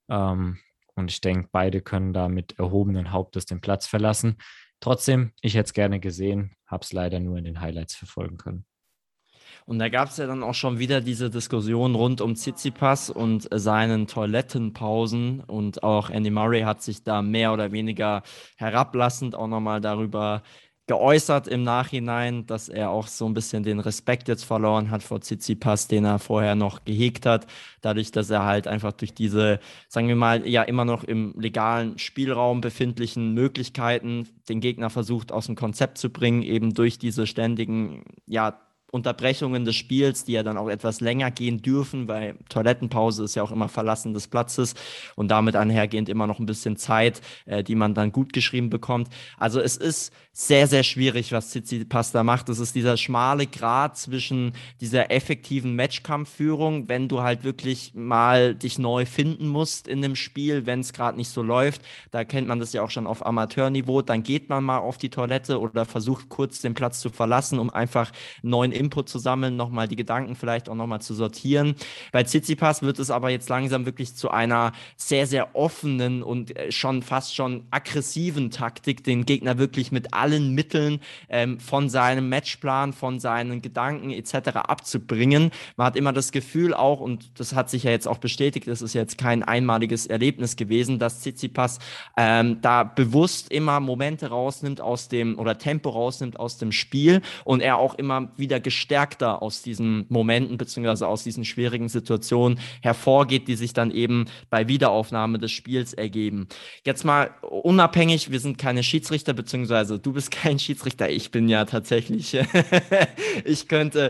Und ich denke, beide können da mit erhobenen Hauptes den Platz verlassen. Trotzdem, ich hätte es gerne gesehen, habe es leider nur in den Highlights verfolgen können. Und da gab es ja dann auch schon wieder diese Diskussion rund um Tsitsipas und seinen Toilettenpausen. Und auch Andy Murray hat sich da mehr oder weniger herablassend auch nochmal darüber geäußert im Nachhinein, dass er auch so ein bisschen den Respekt jetzt verloren hat vor Tsitsipas, den er vorher noch gehegt hat, dadurch, dass er halt einfach durch diese, sagen wir mal, ja immer noch im legalen Spielraum befindlichen Möglichkeiten den Gegner versucht aus dem Konzept zu bringen, eben durch diese ständigen, ja, Unterbrechungen des Spiels, die ja dann auch etwas länger gehen dürfen, weil Toilettenpause ist ja auch immer Verlassen des Platzes und damit einhergehend immer noch ein bisschen Zeit, die man dann gut geschrieben bekommt. Also es ist sehr, sehr schwierig, was Tsitsipas da macht. Es ist dieser schmale Grat zwischen dieser effektiven Matchkampfführung, wenn du halt wirklich mal dich neu finden musst in dem Spiel, wenn es gerade nicht so läuft. Da kennt man das ja auch schon auf Amateurniveau. Dann geht man mal auf die Toilette oder versucht kurz den Platz zu verlassen, um einfach neuen Input zu sammeln, nochmal die Gedanken vielleicht auch nochmal zu sortieren. Bei Tsitsipas wird es aber jetzt langsam wirklich zu einer sehr, sehr offenen und fast schon aggressiven Taktik, den Gegner wirklich mit allen Mitteln von seinem Matchplan, von seinen Gedanken etc. abzubringen. Man hat immer das Gefühl auch, und das hat sich ja jetzt auch bestätigt, das ist jetzt kein einmaliges Erlebnis gewesen, dass Tsitsipas da bewusst immer Momente rausnimmt oder Tempo rausnimmt aus dem Spiel und er auch immer wieder gestärkter aus diesen Momenten beziehungsweise aus diesen schwierigen Situationen hervorgeht, die sich dann eben bei Wiederaufnahme des Spiels ergeben. Jetzt mal unabhängig, wir sind keine Schiedsrichter, beziehungsweise du bist kein Schiedsrichter, ich bin ja tatsächlich, ich könnte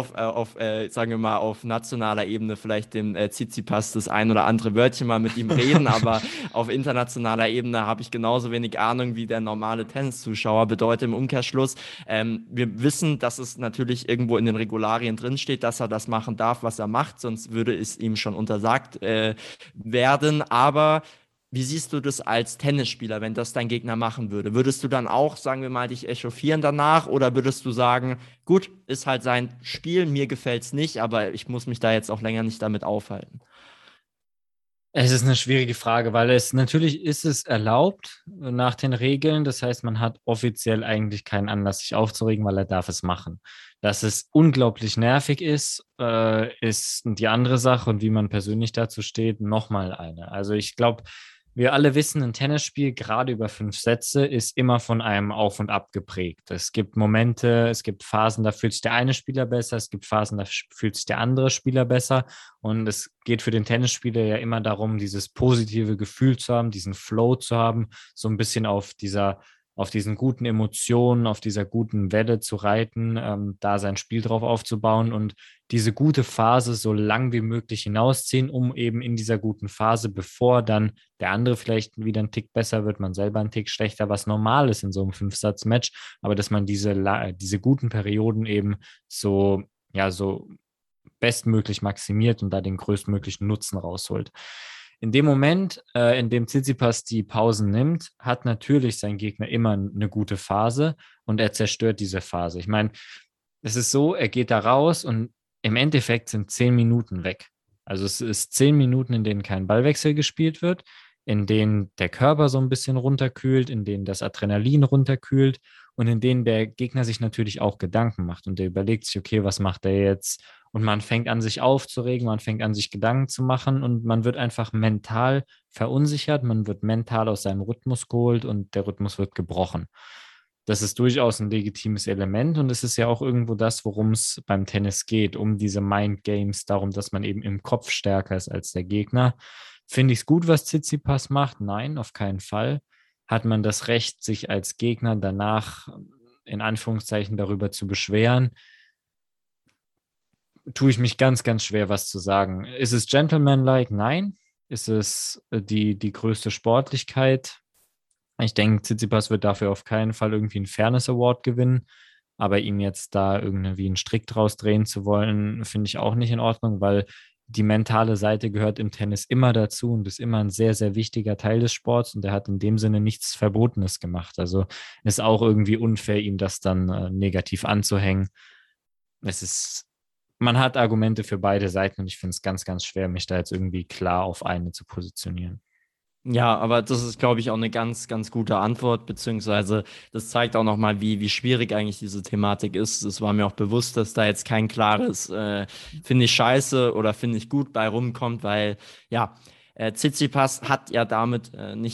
sagen wir mal, auf nationaler Ebene vielleicht dem Tsitsipas das ein oder andere Wörtchen mal mit ihm reden, aber auf internationaler Ebene habe ich genauso wenig Ahnung wie der normale Tenniszuschauer. Bedeutet im Umkehrschluss, wir wissen, dass es natürlich irgendwo in den Regularien drinsteht, dass er das machen darf, was er macht, sonst würde es ihm schon untersagt werden, aber wie siehst du das als Tennisspieler, wenn das dein Gegner machen würde? Würdest du dann auch, sagen wir mal, dich echauffieren danach oder würdest du sagen, gut, ist halt sein Spiel, mir gefällt es nicht, aber ich muss mich da jetzt auch länger nicht damit aufhalten? Es ist eine schwierige Frage, weil natürlich ist es erlaubt nach den Regeln. Das heißt, man hat offiziell eigentlich keinen Anlass, sich aufzuregen, weil er darf es machen. Dass es unglaublich nervig ist die andere Sache und wie man persönlich dazu steht, nochmal eine. Also ich glaube, wir alle wissen, ein Tennisspiel, gerade über 5 Sätze, ist immer von einem Auf und Ab geprägt. Es gibt Momente, es gibt Phasen, da fühlt sich der eine Spieler besser, es gibt Phasen, da fühlt sich der andere Spieler besser. Und es geht für den Tennisspieler ja immer darum, dieses positive Gefühl zu haben, diesen Flow zu haben, so ein bisschen auf diesen guten Emotionen, auf dieser guten Welle zu reiten, da sein Spiel drauf aufzubauen und diese gute Phase so lang wie möglich hinausziehen, um eben in dieser guten Phase, bevor dann der andere vielleicht wieder einen Tick besser wird, man selber einen Tick schlechter, was normal ist in so einem 5-Satz-Match, aber dass man diese guten Perioden eben so bestmöglich maximiert und da den größtmöglichen Nutzen rausholt. In dem Moment, in dem Tsitsipas die Pausen nimmt, hat natürlich sein Gegner immer eine gute Phase und er zerstört diese Phase. Ich meine, es ist so, er geht da raus und im Endeffekt sind 10 Minuten weg. Also es ist 10 Minuten, in denen kein Ballwechsel gespielt wird, in denen der Körper so ein bisschen runterkühlt, in denen das Adrenalin runterkühlt und in denen der Gegner sich natürlich auch Gedanken macht und der überlegt sich, okay, was macht er jetzt? Und man fängt an, sich aufzuregen, man fängt an, sich Gedanken zu machen und man wird einfach mental verunsichert, man wird mental aus seinem Rhythmus geholt und der Rhythmus wird gebrochen. Das ist durchaus ein legitimes Element und es ist ja auch irgendwo das, worum es beim Tennis geht, um diese Mind Games, darum, dass man eben im Kopf stärker ist als der Gegner. Finde ich es gut, was Tsitsipas macht? Nein, auf keinen Fall. Hat man das Recht, sich als Gegner danach in Anführungszeichen darüber zu beschweren? Tue ich mich ganz, ganz schwer, was zu sagen. Ist es gentlemanlike? Nein. Ist es die größte Sportlichkeit? Ich denke, Tsitsipas wird dafür auf keinen Fall irgendwie einen Fairness Award gewinnen, aber ihm jetzt da irgendwie einen Strick draus drehen zu wollen, finde ich auch nicht in Ordnung, weil die mentale Seite gehört im Tennis immer dazu und ist immer ein sehr, sehr wichtiger Teil des Sports und er hat in dem Sinne nichts Verbotenes gemacht. Also ist auch irgendwie unfair, ihm das dann negativ anzuhängen. Man hat Argumente für beide Seiten und ich finde es ganz, ganz schwer, mich da jetzt irgendwie klar auf eine zu positionieren. Ja, aber das ist, glaube ich, auch eine ganz, ganz gute Antwort, beziehungsweise das zeigt auch nochmal, wie schwierig eigentlich diese Thematik ist. Es war mir auch bewusst, dass da jetzt kein klares finde ich scheiße oder finde ich gut bei rumkommt, weil ja, Tsitsipas hat ja damit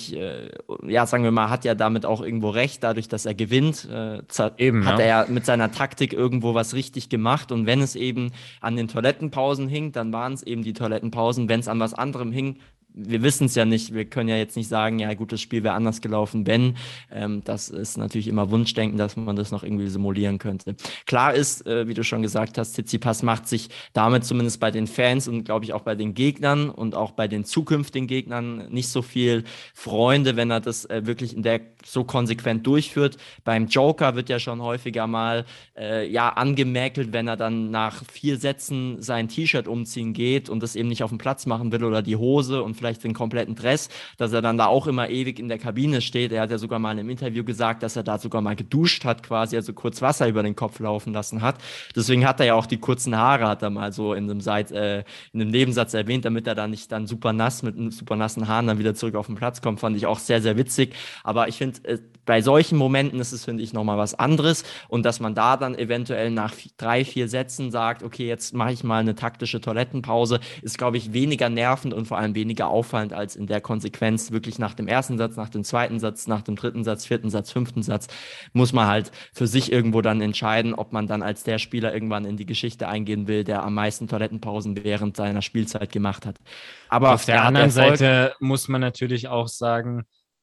sagen wir mal, hat ja damit auch irgendwo recht, dadurch, dass er gewinnt, hat er mit seiner Taktik irgendwo was richtig gemacht und wenn es eben an den Toilettenpausen hing, dann waren es eben die Toilettenpausen, wenn es an was anderem hing, wir wissen es ja nicht, wir können ja jetzt nicht sagen, ja gut, das Spiel wäre anders gelaufen, wenn. Das ist natürlich immer Wunschdenken, dass man das noch irgendwie simulieren könnte. Klar ist, wie du schon gesagt hast, Tsitsipas macht sich damit zumindest bei den Fans und glaube ich auch bei den Gegnern und auch bei den zukünftigen Gegnern nicht so viel Freunde, wenn er das wirklich so konsequent durchführt. Beim Joker wird ja schon häufiger mal angemäkelt, wenn er dann nach 4 Sätzen sein T-Shirt umziehen geht und das eben nicht auf dem Platz machen will oder die Hose und vielleicht den kompletten Dress, dass er dann da auch immer ewig in der Kabine steht. Er hat ja sogar mal in einem Interview gesagt, dass er da sogar mal geduscht hat quasi, also kurz Wasser über den Kopf laufen lassen hat. Deswegen hat er ja auch die kurzen Haare, hat er mal so in einem Nebensatz erwähnt, damit er da nicht dann super nass mit super nassen Haaren dann wieder zurück auf den Platz kommt, fand ich auch sehr, sehr witzig. Aber ich finde, bei solchen Momenten ist es, finde ich, nochmal was anderes und dass man da dann eventuell nach 3, 4 Sätzen sagt, okay, jetzt mache ich mal eine taktische Toilettenpause, ist, glaube ich, weniger nervend und vor allem weniger auffallend als in der Konsequenz wirklich nach dem ersten Satz, nach dem zweiten Satz, nach dem 3. Satz, 4. Satz, 5. Satz muss man halt für sich irgendwo dann entscheiden, ob man dann als der Spieler irgendwann in die Geschichte eingehen will, der am meisten Toilettenpausen während seiner Spielzeit gemacht hat. Aber auf der anderen Seite muss man natürlich auch sagen,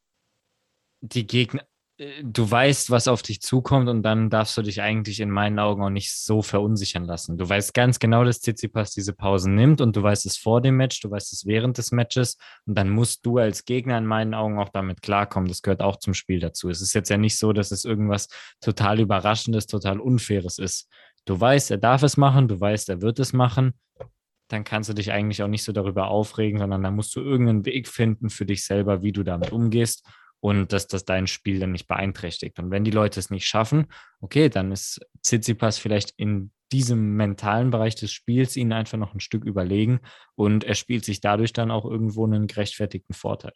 die Gegner, du weißt, was auf dich zukommt und dann darfst du dich eigentlich in meinen Augen auch nicht so verunsichern lassen. Du weißt ganz genau, dass Tsitsipas diese Pausen nimmt und du weißt es vor dem Match, du weißt es während des Matches und dann musst du als Gegner in meinen Augen auch damit klarkommen. Das gehört auch zum Spiel dazu. Es ist jetzt ja nicht so, dass es irgendwas total Überraschendes, total Unfaires ist. Du weißt, er darf es machen, du weißt, er wird es machen. dann kannst du dich eigentlich auch nicht so darüber aufregen, sondern da musst du irgendeinen Weg finden für dich selber, wie du damit umgehst und dass das dein Spiel dann nicht beeinträchtigt. Und wenn die Leute es nicht schaffen, okay, dann ist Tsitsipas vielleicht in diesem mentalen Bereich des Spiels ihnen einfach noch ein Stück überlegen und er spielt sich dadurch dann auch irgendwo einen gerechtfertigten Vorteil.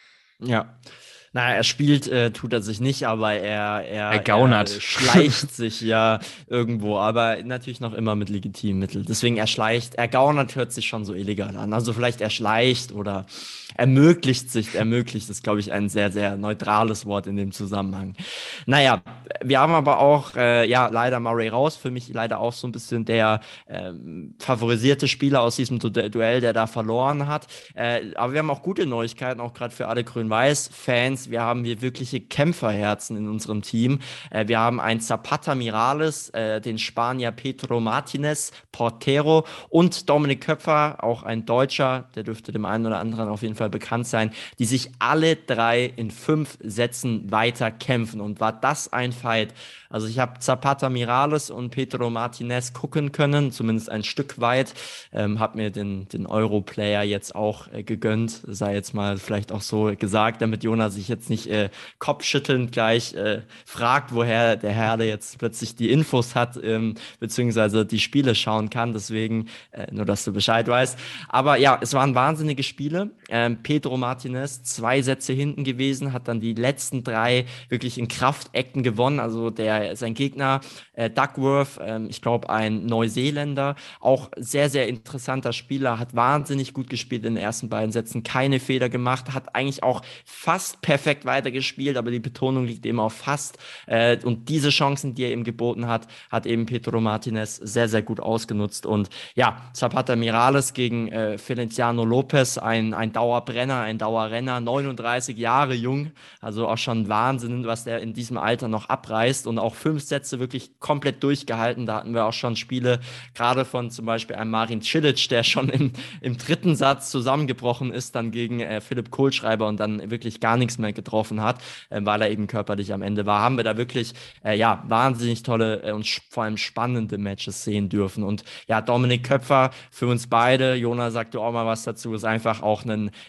Ja. Naja, er spielt, tut er sich nicht, aber er gaunert. Schleicht sich ja irgendwo, aber natürlich noch immer mit legitimen Mitteln. Deswegen er gaunert hört sich schon so illegal an. Also vielleicht er schleicht oder ermöglicht ist, glaube ich, ein sehr, sehr neutrales Wort in dem Zusammenhang. Naja, wir haben aber auch, leider Murray raus, für mich leider auch so ein bisschen der favorisierte Spieler aus diesem Duell, der da verloren hat. Aber wir haben auch gute Neuigkeiten, auch gerade für alle Grün-Weiß-Fans. Wir haben hier wirkliche Kämpferherzen in unserem Team. Wir haben einen Zapata Miralles, den Spanier Pedro Martinez, Portero und Dominik Köpfer, auch ein Deutscher, der dürfte dem einen oder anderen auf jeden Fall bekannt sein, die sich alle 3 in 5 Sätzen weiter kämpfen. Und war das ein Fight? Also ich habe Zapata Miralles und Pedro Martinez gucken können, zumindest ein Stück weit. Habe mir den Europlayer jetzt auch gegönnt, sei jetzt mal vielleicht auch so gesagt, damit Jonas sich jetzt nicht kopfschüttelnd gleich fragt, woher der Herr jetzt plötzlich die Infos hat, beziehungsweise die Spiele schauen kann. Deswegen, nur dass du Bescheid weißt. Aber ja, es waren wahnsinnige Spiele. Pedro Martinez 2 Sätze hinten gewesen, hat dann die letzten 3 wirklich in Kraftecken gewonnen. Also sein Gegner, Duckworth, ich glaube ein Neuseeländer, auch sehr, sehr interessanter Spieler, hat wahnsinnig gut gespielt in den ersten beiden Sätzen, keine Fehler gemacht, hat eigentlich auch fast perfekt weitergespielt, aber die Betonung liegt eben auf fast. Und diese Chancen, die er ihm geboten hat, hat eben Pedro Martinez sehr, sehr gut ausgenutzt. Und ja, Zapata Miralles gegen Feliciano Lopez, ein Dauerbrenner, ein Dauerrenner, 39 Jahre jung, also auch schon Wahnsinn, was der in diesem Alter noch abreißt und auch 5 Sätze wirklich komplett durchgehalten. Da hatten wir auch schon Spiele, gerade von zum Beispiel einem Marin Cilic, der schon im 3. Satz zusammengebrochen ist, dann gegen Philipp Kohlschreiber und dann wirklich gar nichts mehr getroffen hat, weil er eben körperlich am Ende war. Haben wir da wirklich wahnsinnig tolle und vor allem spannende Matches sehen dürfen. Und ja, Dominik Köpfer für uns beide, Jonas sagt du auch mal was dazu, ist einfach auch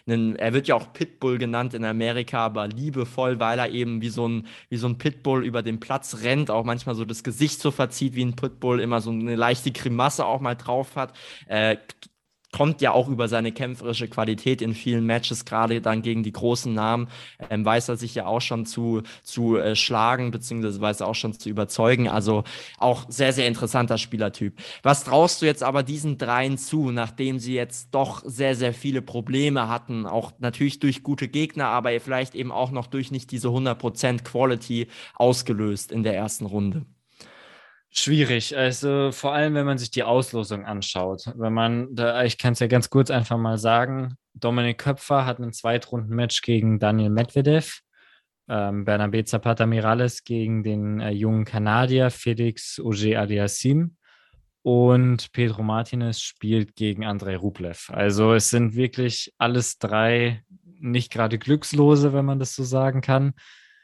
er wird ja auch Pitbull genannt in Amerika, aber liebevoll, weil er eben wie so ein Pitbull über den Platz rennt, auch manchmal so das Gesicht so verzieht wie ein Pitbull, immer so eine leichte Grimasse auch mal drauf hat. Kommt ja auch über seine kämpferische Qualität in vielen Matches, gerade dann gegen die großen Namen, weiß er sich ja auch schon zu schlagen, beziehungsweise weiß er auch schon zu überzeugen. Also auch sehr, sehr interessanter Spielertyp. Was traust du jetzt aber diesen 3 zu, nachdem sie jetzt doch sehr, sehr viele Probleme hatten, auch natürlich durch gute Gegner, aber vielleicht eben auch noch durch nicht diese 100% Quality ausgelöst in der ersten Runde? Schwierig, also vor allem, wenn man sich die Auslosung anschaut. Ich kann es ja ganz kurz einfach mal sagen, Dominik Köpfer hat ein Zweitrunden-Match gegen Daniel Medvedev, Bernabé Zapata Miralles gegen den jungen Kanadier Felix Auger-Aliassime und Pedro Martinez spielt gegen Andrei Rublev. Also es sind wirklich alles 3 nicht gerade Glückslose, wenn man das so sagen kann.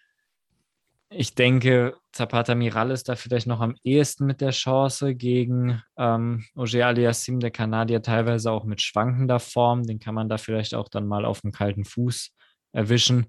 Ich denke, Zapata Miralles da vielleicht noch am ehesten mit der Chance gegen Auger-Aliassime, der Kanadier, teilweise auch mit schwankender Form. Den kann man da vielleicht auch dann mal auf dem kalten Fuß erwischen.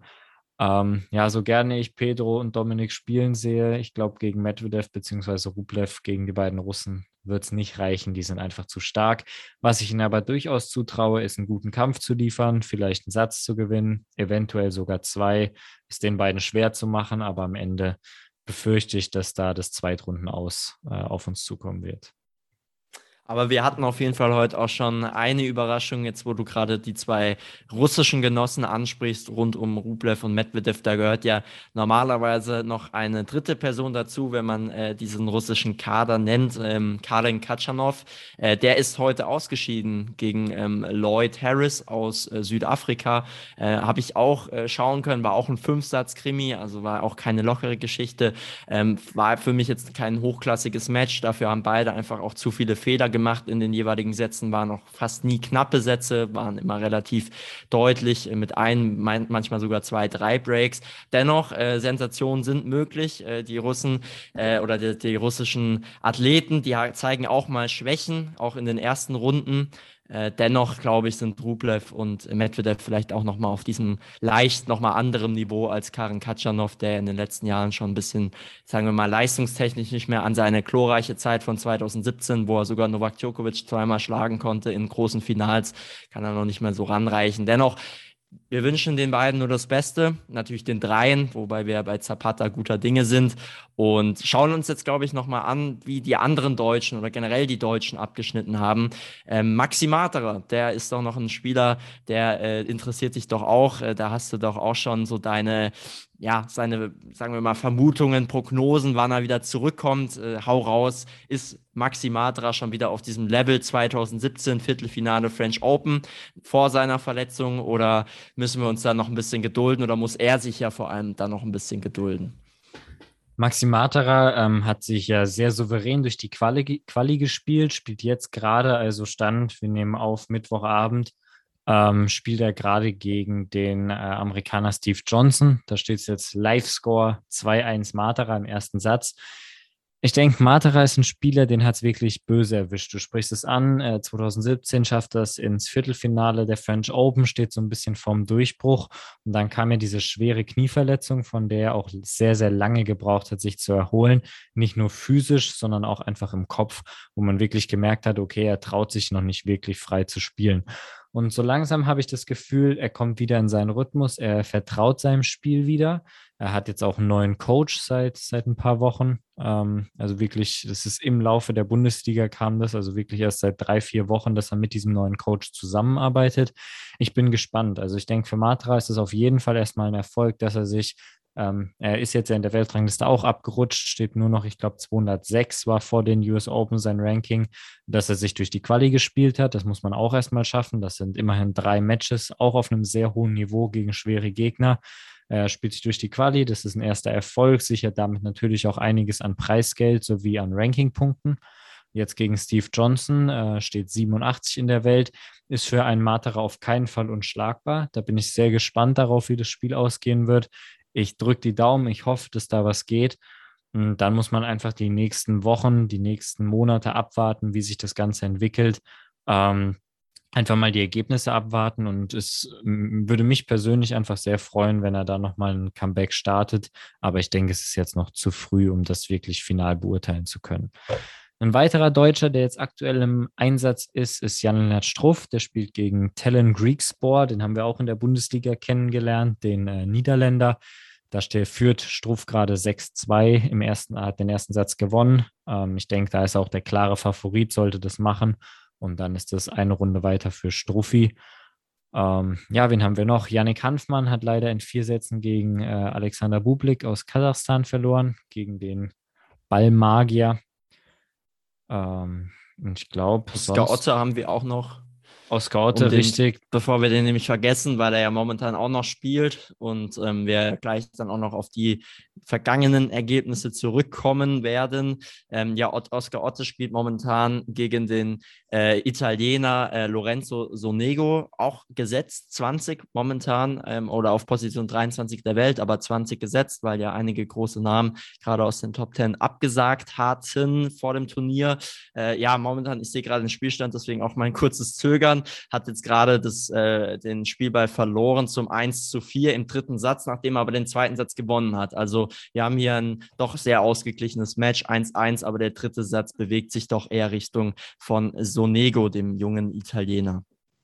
So gerne ich Pedro und Dominik spielen sehe, ich glaube, gegen Medvedev bzw. Rublev, gegen die beiden Russen, wird es nicht reichen. Die sind einfach zu stark. Was ich ihnen aber durchaus zutraue, ist einen guten Kampf zu liefern, vielleicht einen Satz zu gewinnen, eventuell sogar 2. Ist den beiden schwer zu machen, aber am Ende befürchte ich, dass da das Zweitrunden-Aus auf uns zukommen wird. Aber wir hatten auf jeden Fall heute auch schon eine Überraschung, jetzt wo du gerade die 2 russischen Genossen ansprichst, rund um Rublev und Medvedev. Da gehört ja normalerweise noch eine 3. Person dazu, wenn man diesen russischen Kader nennt, Karen Khachanov. Der ist heute ausgeschieden gegen Lloyd Harris aus Südafrika. Habe ich auch schauen können, war auch ein 5-Satz-Krimi, also war auch keine lockere Geschichte. War für mich jetzt kein hochklassiges Match, dafür haben beide einfach auch zu viele Fehler gemacht in den jeweiligen Sätzen, waren auch fast nie knappe Sätze, waren immer relativ deutlich, mit manchmal sogar 2, 3 Breaks. Dennoch, Sensationen sind möglich. Die Russen oder die russischen Athleten, die zeigen auch mal Schwächen, auch in den ersten Runden. Dennoch, glaube ich, sind Rublev und Medvedev vielleicht auch nochmal auf diesem leicht nochmal anderen Niveau als Karen Khachanov, der in den letzten Jahren schon ein bisschen, sagen wir mal, leistungstechnisch nicht mehr an seine glorreiche Zeit von 2017, wo er sogar Novak Djokovic zweimal schlagen konnte in großen Finals, kann er noch nicht mehr so ranreichen. Dennoch, wir wünschen den beiden nur das Beste, natürlich den Dreien, wobei wir bei Zapata guter Dinge sind, und schauen uns jetzt, glaube ich, nochmal an, wie die anderen Deutschen oder generell die Deutschen abgeschnitten haben. Maxi Matera, der ist doch noch ein Spieler, der interessiert dich doch auch. Da hast du doch auch schon so seine, sagen wir mal, Vermutungen, Prognosen, wann er wieder zurückkommt. Hau raus, ist Maxi Matera schon wieder auf diesem Level 2017, Viertelfinale French Open vor seiner Verletzung, oder müssen wir uns da noch ein bisschen gedulden, oder muss er sich ja vor allem da noch ein bisschen gedulden? Maxi Matera hat sich ja sehr souverän durch die Quali gespielt, spielt jetzt gerade, also Stand, wir nehmen auf Mittwochabend, spielt er gerade gegen den Amerikaner Steve Johnson. Da steht es jetzt Live-Score 2-1 Matera im ersten Satz. Ich denke, Matera ist ein Spieler, den hat es wirklich böse erwischt. Du sprichst es an, 2017 schafft er es ins Viertelfinale der French Open, steht so ein bisschen vorm Durchbruch. Und dann kam ja diese schwere Knieverletzung, von der er auch sehr, sehr lange gebraucht hat, sich zu erholen. Nicht nur physisch, sondern auch einfach im Kopf, wo man wirklich gemerkt hat, okay, er traut sich noch nicht wirklich frei zu spielen. Und so langsam habe ich das Gefühl, er kommt wieder in seinen Rhythmus, er vertraut seinem Spiel wieder. Er hat jetzt auch einen neuen Coach seit ein paar Wochen. Also wirklich, das ist im Laufe der Bundesliga kam das, also wirklich erst seit 3-4 Wochen, dass er mit diesem neuen Coach zusammenarbeitet. Ich bin gespannt. Also ich denke, für Matera ist es auf jeden Fall erstmal ein Erfolg, dass er ist jetzt ja in der Weltrangliste auch abgerutscht, steht nur noch, ich glaube 206 war vor den US Open sein Ranking, dass er sich durch die Quali gespielt hat. Das muss man auch erstmal schaffen. Das sind immerhin 3 Matches, auch auf einem sehr hohen Niveau gegen schwere Gegner. Er spielt sich durch die Quali, das ist ein erster Erfolg, sichert damit natürlich auch einiges an Preisgeld sowie an Rankingpunkten. Jetzt gegen Steve Johnson, steht 87 in der Welt, ist für einen Matera auf keinen Fall unschlagbar. Da bin ich sehr gespannt darauf, wie das Spiel ausgehen wird. Ich drücke die Daumen, ich hoffe, dass da was geht. Und dann muss man einfach die nächsten Wochen, die nächsten Monate abwarten, wie sich das Ganze entwickelt. Einfach mal die Ergebnisse abwarten, und es würde mich persönlich einfach sehr freuen, wenn er da nochmal ein Comeback startet. Aber ich denke, es ist jetzt noch zu früh, um das wirklich final beurteilen zu können. Ein weiterer Deutscher, der jetzt aktuell im Einsatz ist Jan-Lennart Struff. Der spielt gegen Tellen Griekspoor. Den haben wir auch in der Bundesliga kennengelernt, den Niederländer. Da führt Struff gerade 6-2 hat den ersten Satz gewonnen. Ich denke, da ist auch der klare Favorit, sollte das machen. Und dann ist das eine Runde weiter für Struffi. Wen haben wir noch? Yannick Hanfmann hat leider in 4 Sätzen gegen Alexander Bublik aus Kasachstan verloren, gegen den Ballmagier. Und ich glaube, Oskar Otte haben wir auch noch. Oskar Otte, richtig. Bevor wir den nämlich vergessen, weil er ja momentan auch noch spielt und wir gleich dann auch noch auf die vergangenen Ergebnisse zurückkommen werden. Oskar Otte spielt momentan gegen den Italiener Lorenzo Sonego, auch gesetzt 20 momentan oder auf Position 23 der Welt, aber 20 gesetzt, weil ja einige große Namen gerade aus den Top 10 abgesagt hatten vor dem Turnier. Momentan, ich sehe gerade den Spielstand, deswegen auch mein kurzes Zögern, hat jetzt gerade den Spielball verloren zum 1-4 im 3. Satz, nachdem er aber den 2. Satz gewonnen hat. Also wir haben hier ein doch sehr ausgeglichenes Match, 1-1, aber der 3. Satz bewegt sich doch eher Richtung von Sonego, dem jungen Italiener.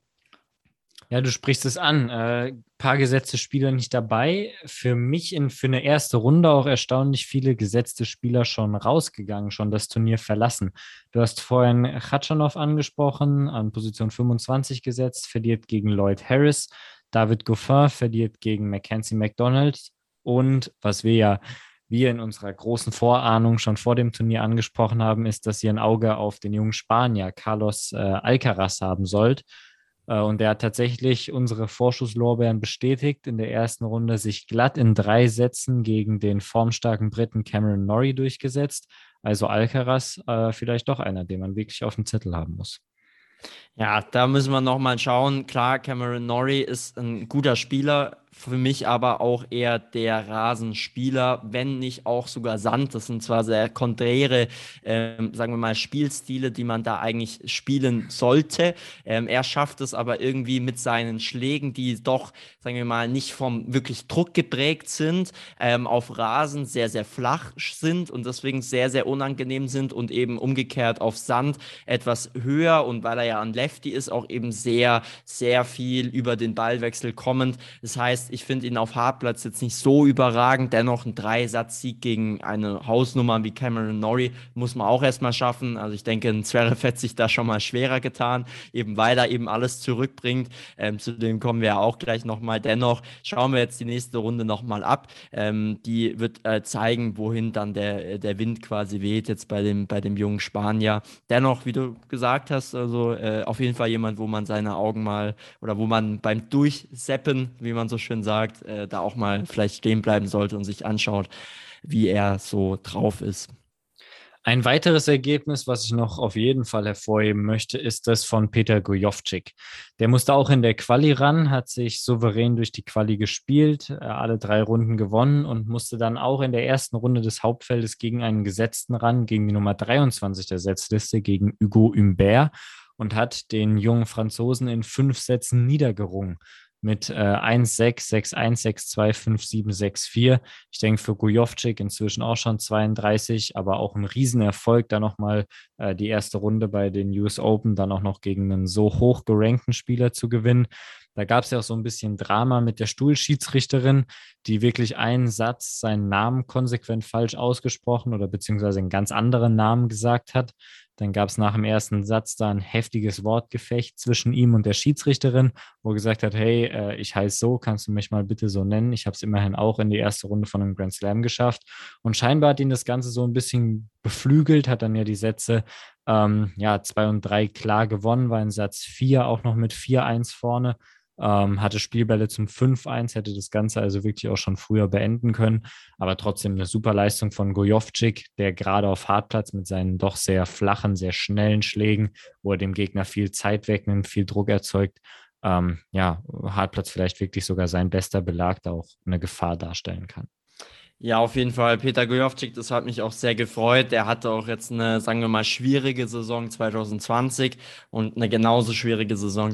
Ja, du sprichst es an. Paar gesetzte Spieler nicht dabei. Für mich für eine erste Runde auch erstaunlich viele gesetzte Spieler schon rausgegangen, schon das Turnier verlassen. Du hast vorhin Khachanov angesprochen, an Position 25 gesetzt, verliert gegen Lloyd Harris. David Goffin verliert gegen Mackenzie McDonald. Und was wir in unserer großen Vorahnung schon vor dem Turnier angesprochen haben, ist, dass ihr ein Auge auf den jungen Spanier Carlos Alcaraz haben sollt. Und der hat tatsächlich unsere Vorschusslorbeeren bestätigt, in der ersten Runde sich glatt in 3 Sätzen gegen den formstarken Briten Cameron Norrie durchgesetzt. Also Alcaraz vielleicht doch einer, den man wirklich auf dem Zettel haben muss. Ja, da müssen wir nochmal schauen. Klar, Cameron Norrie ist ein guter Spieler, für mich aber auch eher der Rasenspieler, wenn nicht auch sogar Sand. Das sind zwar sehr konträre, sagen wir mal, Spielstile, die man da eigentlich spielen sollte. Er schafft es aber irgendwie mit seinen Schlägen, die doch, sagen wir mal, nicht vom wirklich Druck geprägt sind, auf Rasen sehr, sehr flach sind und deswegen sehr, sehr unangenehm sind und eben umgekehrt auf Sand etwas höher und weil er ja ein Lefty ist, auch eben sehr, sehr viel über den Ballwechsel kommend. Das heißt, ich finde ihn auf Hartplatz jetzt nicht so überragend. Dennoch ein Dreisatz-Sieg gegen eine Hausnummer wie Cameron Norrie muss man auch erstmal schaffen. Also ich denke, ein Zverev hat sich da schon mal schwerer getan, eben weil er eben alles zurückbringt. Zu dem kommen wir ja auch gleich nochmal. Dennoch schauen wir jetzt die nächste Runde nochmal ab. Die wird zeigen, wohin dann der Wind quasi weht jetzt bei dem jungen Spanier. Dennoch, wie du gesagt hast, also auf jeden Fall jemand, wo man seine Augen mal oder wo man beim Durchseppen, wie man so schön sagt, da auch mal vielleicht stehen bleiben sollte und sich anschaut, wie er so drauf ist. Ein weiteres Ergebnis, was ich noch auf jeden Fall hervorheben möchte, ist das von Peter Gojowczyk. Der musste auch in der Quali ran, hat sich souverän durch die Quali gespielt, alle 3 Runden gewonnen und musste dann auch in der ersten Runde des Hauptfeldes gegen einen Gesetzten ran, gegen die Nummer 23 der Setzliste, gegen Hugo Humbert und hat den jungen Franzosen in 5 Sätzen niedergerungen. Mit 1-6, 6-1, 6-2, 5-7, 6-4. Ich denke für Gojowczyk inzwischen auch schon 32, aber auch ein Riesenerfolg, da nochmal die erste Runde bei den US Open dann auch noch gegen einen so hoch gerankten Spieler zu gewinnen. Da gab es ja auch so ein bisschen Drama mit der Stuhlschiedsrichterin, die wirklich einen Satz seinen Namen konsequent falsch ausgesprochen oder beziehungsweise einen ganz anderen Namen gesagt hat. Dann gab es nach dem ersten Satz da ein heftiges Wortgefecht zwischen ihm und der Schiedsrichterin, wo er gesagt hat, hey, ich heiße so, kannst du mich mal bitte so nennen? Ich habe es immerhin auch in die erste Runde von einem Grand Slam geschafft. Und scheinbar hat ihn das Ganze so ein bisschen beflügelt, hat dann ja die Sätze 2 und 3 klar gewonnen, war in Satz 4 auch noch mit 4-1 vorne. Hatte Spielbälle zum 5-1, hätte das Ganze also wirklich auch schon früher beenden können, aber trotzdem eine super Leistung von Gojowczyk, der gerade auf Hartplatz mit seinen doch sehr flachen, sehr schnellen Schlägen, wo er dem Gegner viel Zeit wegnimmt, viel Druck erzeugt, Hartplatz vielleicht wirklich sogar sein bester Belag, da auch eine Gefahr darstellen kann. Ja, auf jeden Fall. Peter Gojowczyk, das hat mich auch sehr gefreut. Er hatte auch jetzt eine, sagen wir mal, schwierige Saison 2020 und eine genauso schwierige Saison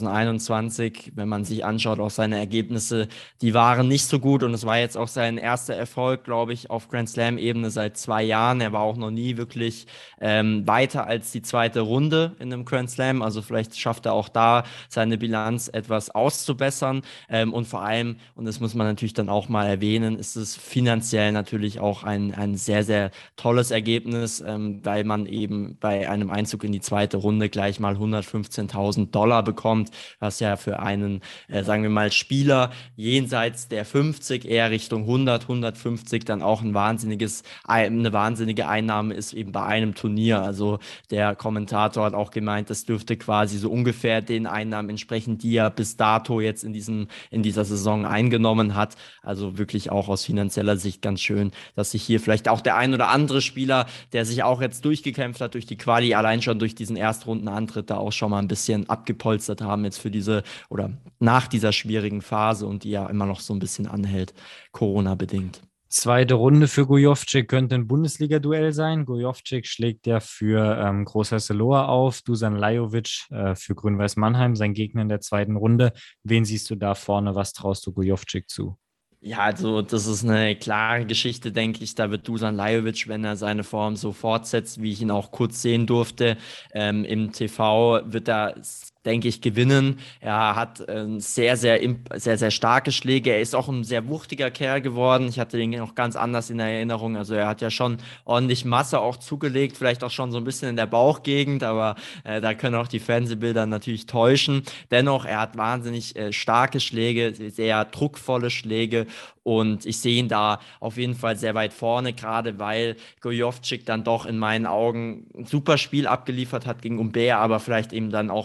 2021. Wenn man sich anschaut, auch seine Ergebnisse, die waren nicht so gut und es war jetzt auch sein erster Erfolg, glaube ich, auf Grand Slam-Ebene seit 2 Jahren. Er war auch noch nie wirklich weiter als die zweite Runde in einem Grand Slam. Also vielleicht schafft er auch da seine Bilanz etwas auszubessern. Und vor allem, und das muss man natürlich dann auch mal erwähnen, ist es finanziell natürlich auch ein sehr, sehr tolles Ergebnis, weil man eben bei einem Einzug in die zweite Runde gleich mal $115.000 bekommt, was ja für einen, sagen wir mal, Spieler jenseits der 50, eher Richtung 100, 150 dann auch eine wahnsinnige Einnahme ist eben bei einem Turnier. Also der Kommentator hat auch gemeint, das dürfte quasi so ungefähr den Einnahmen entsprechen, die er bis dato jetzt in dieser Saison eingenommen hat. Also wirklich auch aus finanzieller Sicht ganz schön, dass sich hier vielleicht auch der ein oder andere Spieler, der sich auch jetzt durchgekämpft hat durch die Quali, allein schon durch diesen Erstrundenantritt da auch schon mal ein bisschen abgepolstert haben jetzt für diese oder nach dieser schwierigen Phase und die ja immer noch so ein bisschen anhält, Corona-bedingt. Zweite Runde für Gojowczyk könnte ein Bundesliga-Duell sein. Gojowczyk schlägt ja für Groß-Hesseloa auf, Dusan Lajovic für Grün-Weiß Mannheim, sein Gegner in der zweiten Runde. Wen siehst du da vorne? Was traust du Gojowczyk zu? Ja, also das ist eine klare Geschichte, denke ich. Da wird Dusan Lajovic, wenn er seine Form so fortsetzt, wie ich ihn auch kurz sehen durfte, im TV, wird er, denke ich, gewinnen. Er hat sehr, sehr starke Schläge. Er ist auch ein sehr wuchtiger Kerl geworden. Ich hatte den noch ganz anders in Erinnerung. Also er hat ja schon ordentlich Masse auch zugelegt, vielleicht auch schon so ein bisschen in der Bauchgegend, aber da können auch die Fernsehbilder natürlich täuschen. Dennoch, er hat wahnsinnig starke Schläge, sehr druckvolle Schläge und ich sehe ihn da auf jeden Fall sehr weit vorne, gerade weil Gojowczyk dann doch in meinen Augen ein super Spiel abgeliefert hat gegen Humbert, aber vielleicht eben dann auch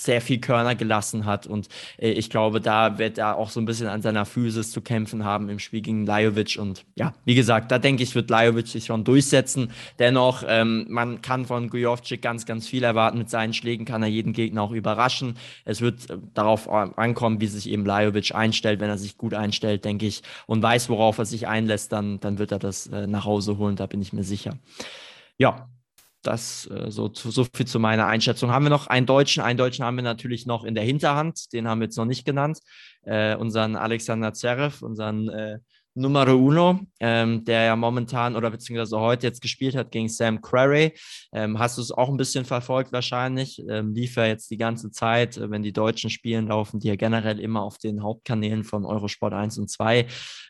sehr viel Körner gelassen hat und ich glaube, da wird er auch so ein bisschen an seiner Physis zu kämpfen haben im Spiel gegen Lajovic und ja, wie gesagt, da denke ich, wird Lajovic sich schon durchsetzen. Dennoch, man kann von Gojovcik ganz, ganz viel erwarten. Mit seinen Schlägen kann er jeden Gegner auch überraschen. Es wird darauf ankommen, wie sich eben Lajovic einstellt. Wenn er sich gut einstellt, denke ich, und weiß, worauf er sich einlässt, dann wird er das nach Hause holen, da bin ich mir sicher. Ja, das so viel zu meiner Einschätzung. Haben wir noch einen Deutschen? Einen Deutschen haben wir natürlich noch in der Hinterhand. Den haben wir jetzt noch nicht genannt. Unseren Alexander Zverev, unseren Numero Uno, der ja momentan oder beziehungsweise heute jetzt gespielt hat gegen Sam Querrey. Hast du es auch ein bisschen verfolgt wahrscheinlich? Lief er jetzt die ganze Zeit, wenn die Deutschen spielen, laufen die ja generell immer auf den Hauptkanälen von Eurosport 1 und 2.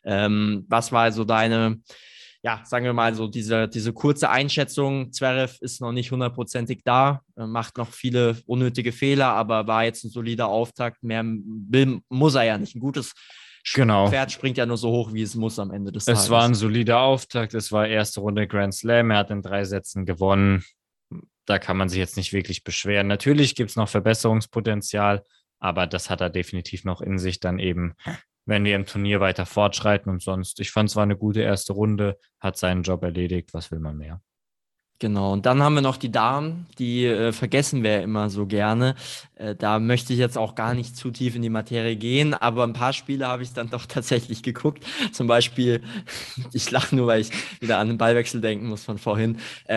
Was war also deine, ja, sagen wir mal so, diese kurze Einschätzung? Zverev ist noch nicht 100%ig da, macht noch viele unnötige Fehler, aber war jetzt ein solider Auftakt. Mehr muss er ja nicht. Ein gutes Pferd springt ja nur so hoch, wie es muss am Ende des Tages. Es war ein solider Auftakt, es war erste Runde Grand Slam, er hat in 3 Sätzen gewonnen. Da kann man sich jetzt nicht wirklich beschweren. Natürlich gibt es noch Verbesserungspotenzial, aber das hat er definitiv noch in sich, dann eben, wenn wir im Turnier weiter fortschreiten und sonst. Ich fand, es war eine gute erste Runde, hat seinen Job erledigt, was will man mehr? Genau, und dann haben wir noch die Damen, die vergessen wir ja immer so gerne. Da möchte ich jetzt auch gar nicht zu tief in die Materie gehen, aber ein paar Spiele habe ich dann doch tatsächlich geguckt. Zum Beispiel, ich lache nur, weil ich wieder an den Ballwechsel denken muss von vorhin,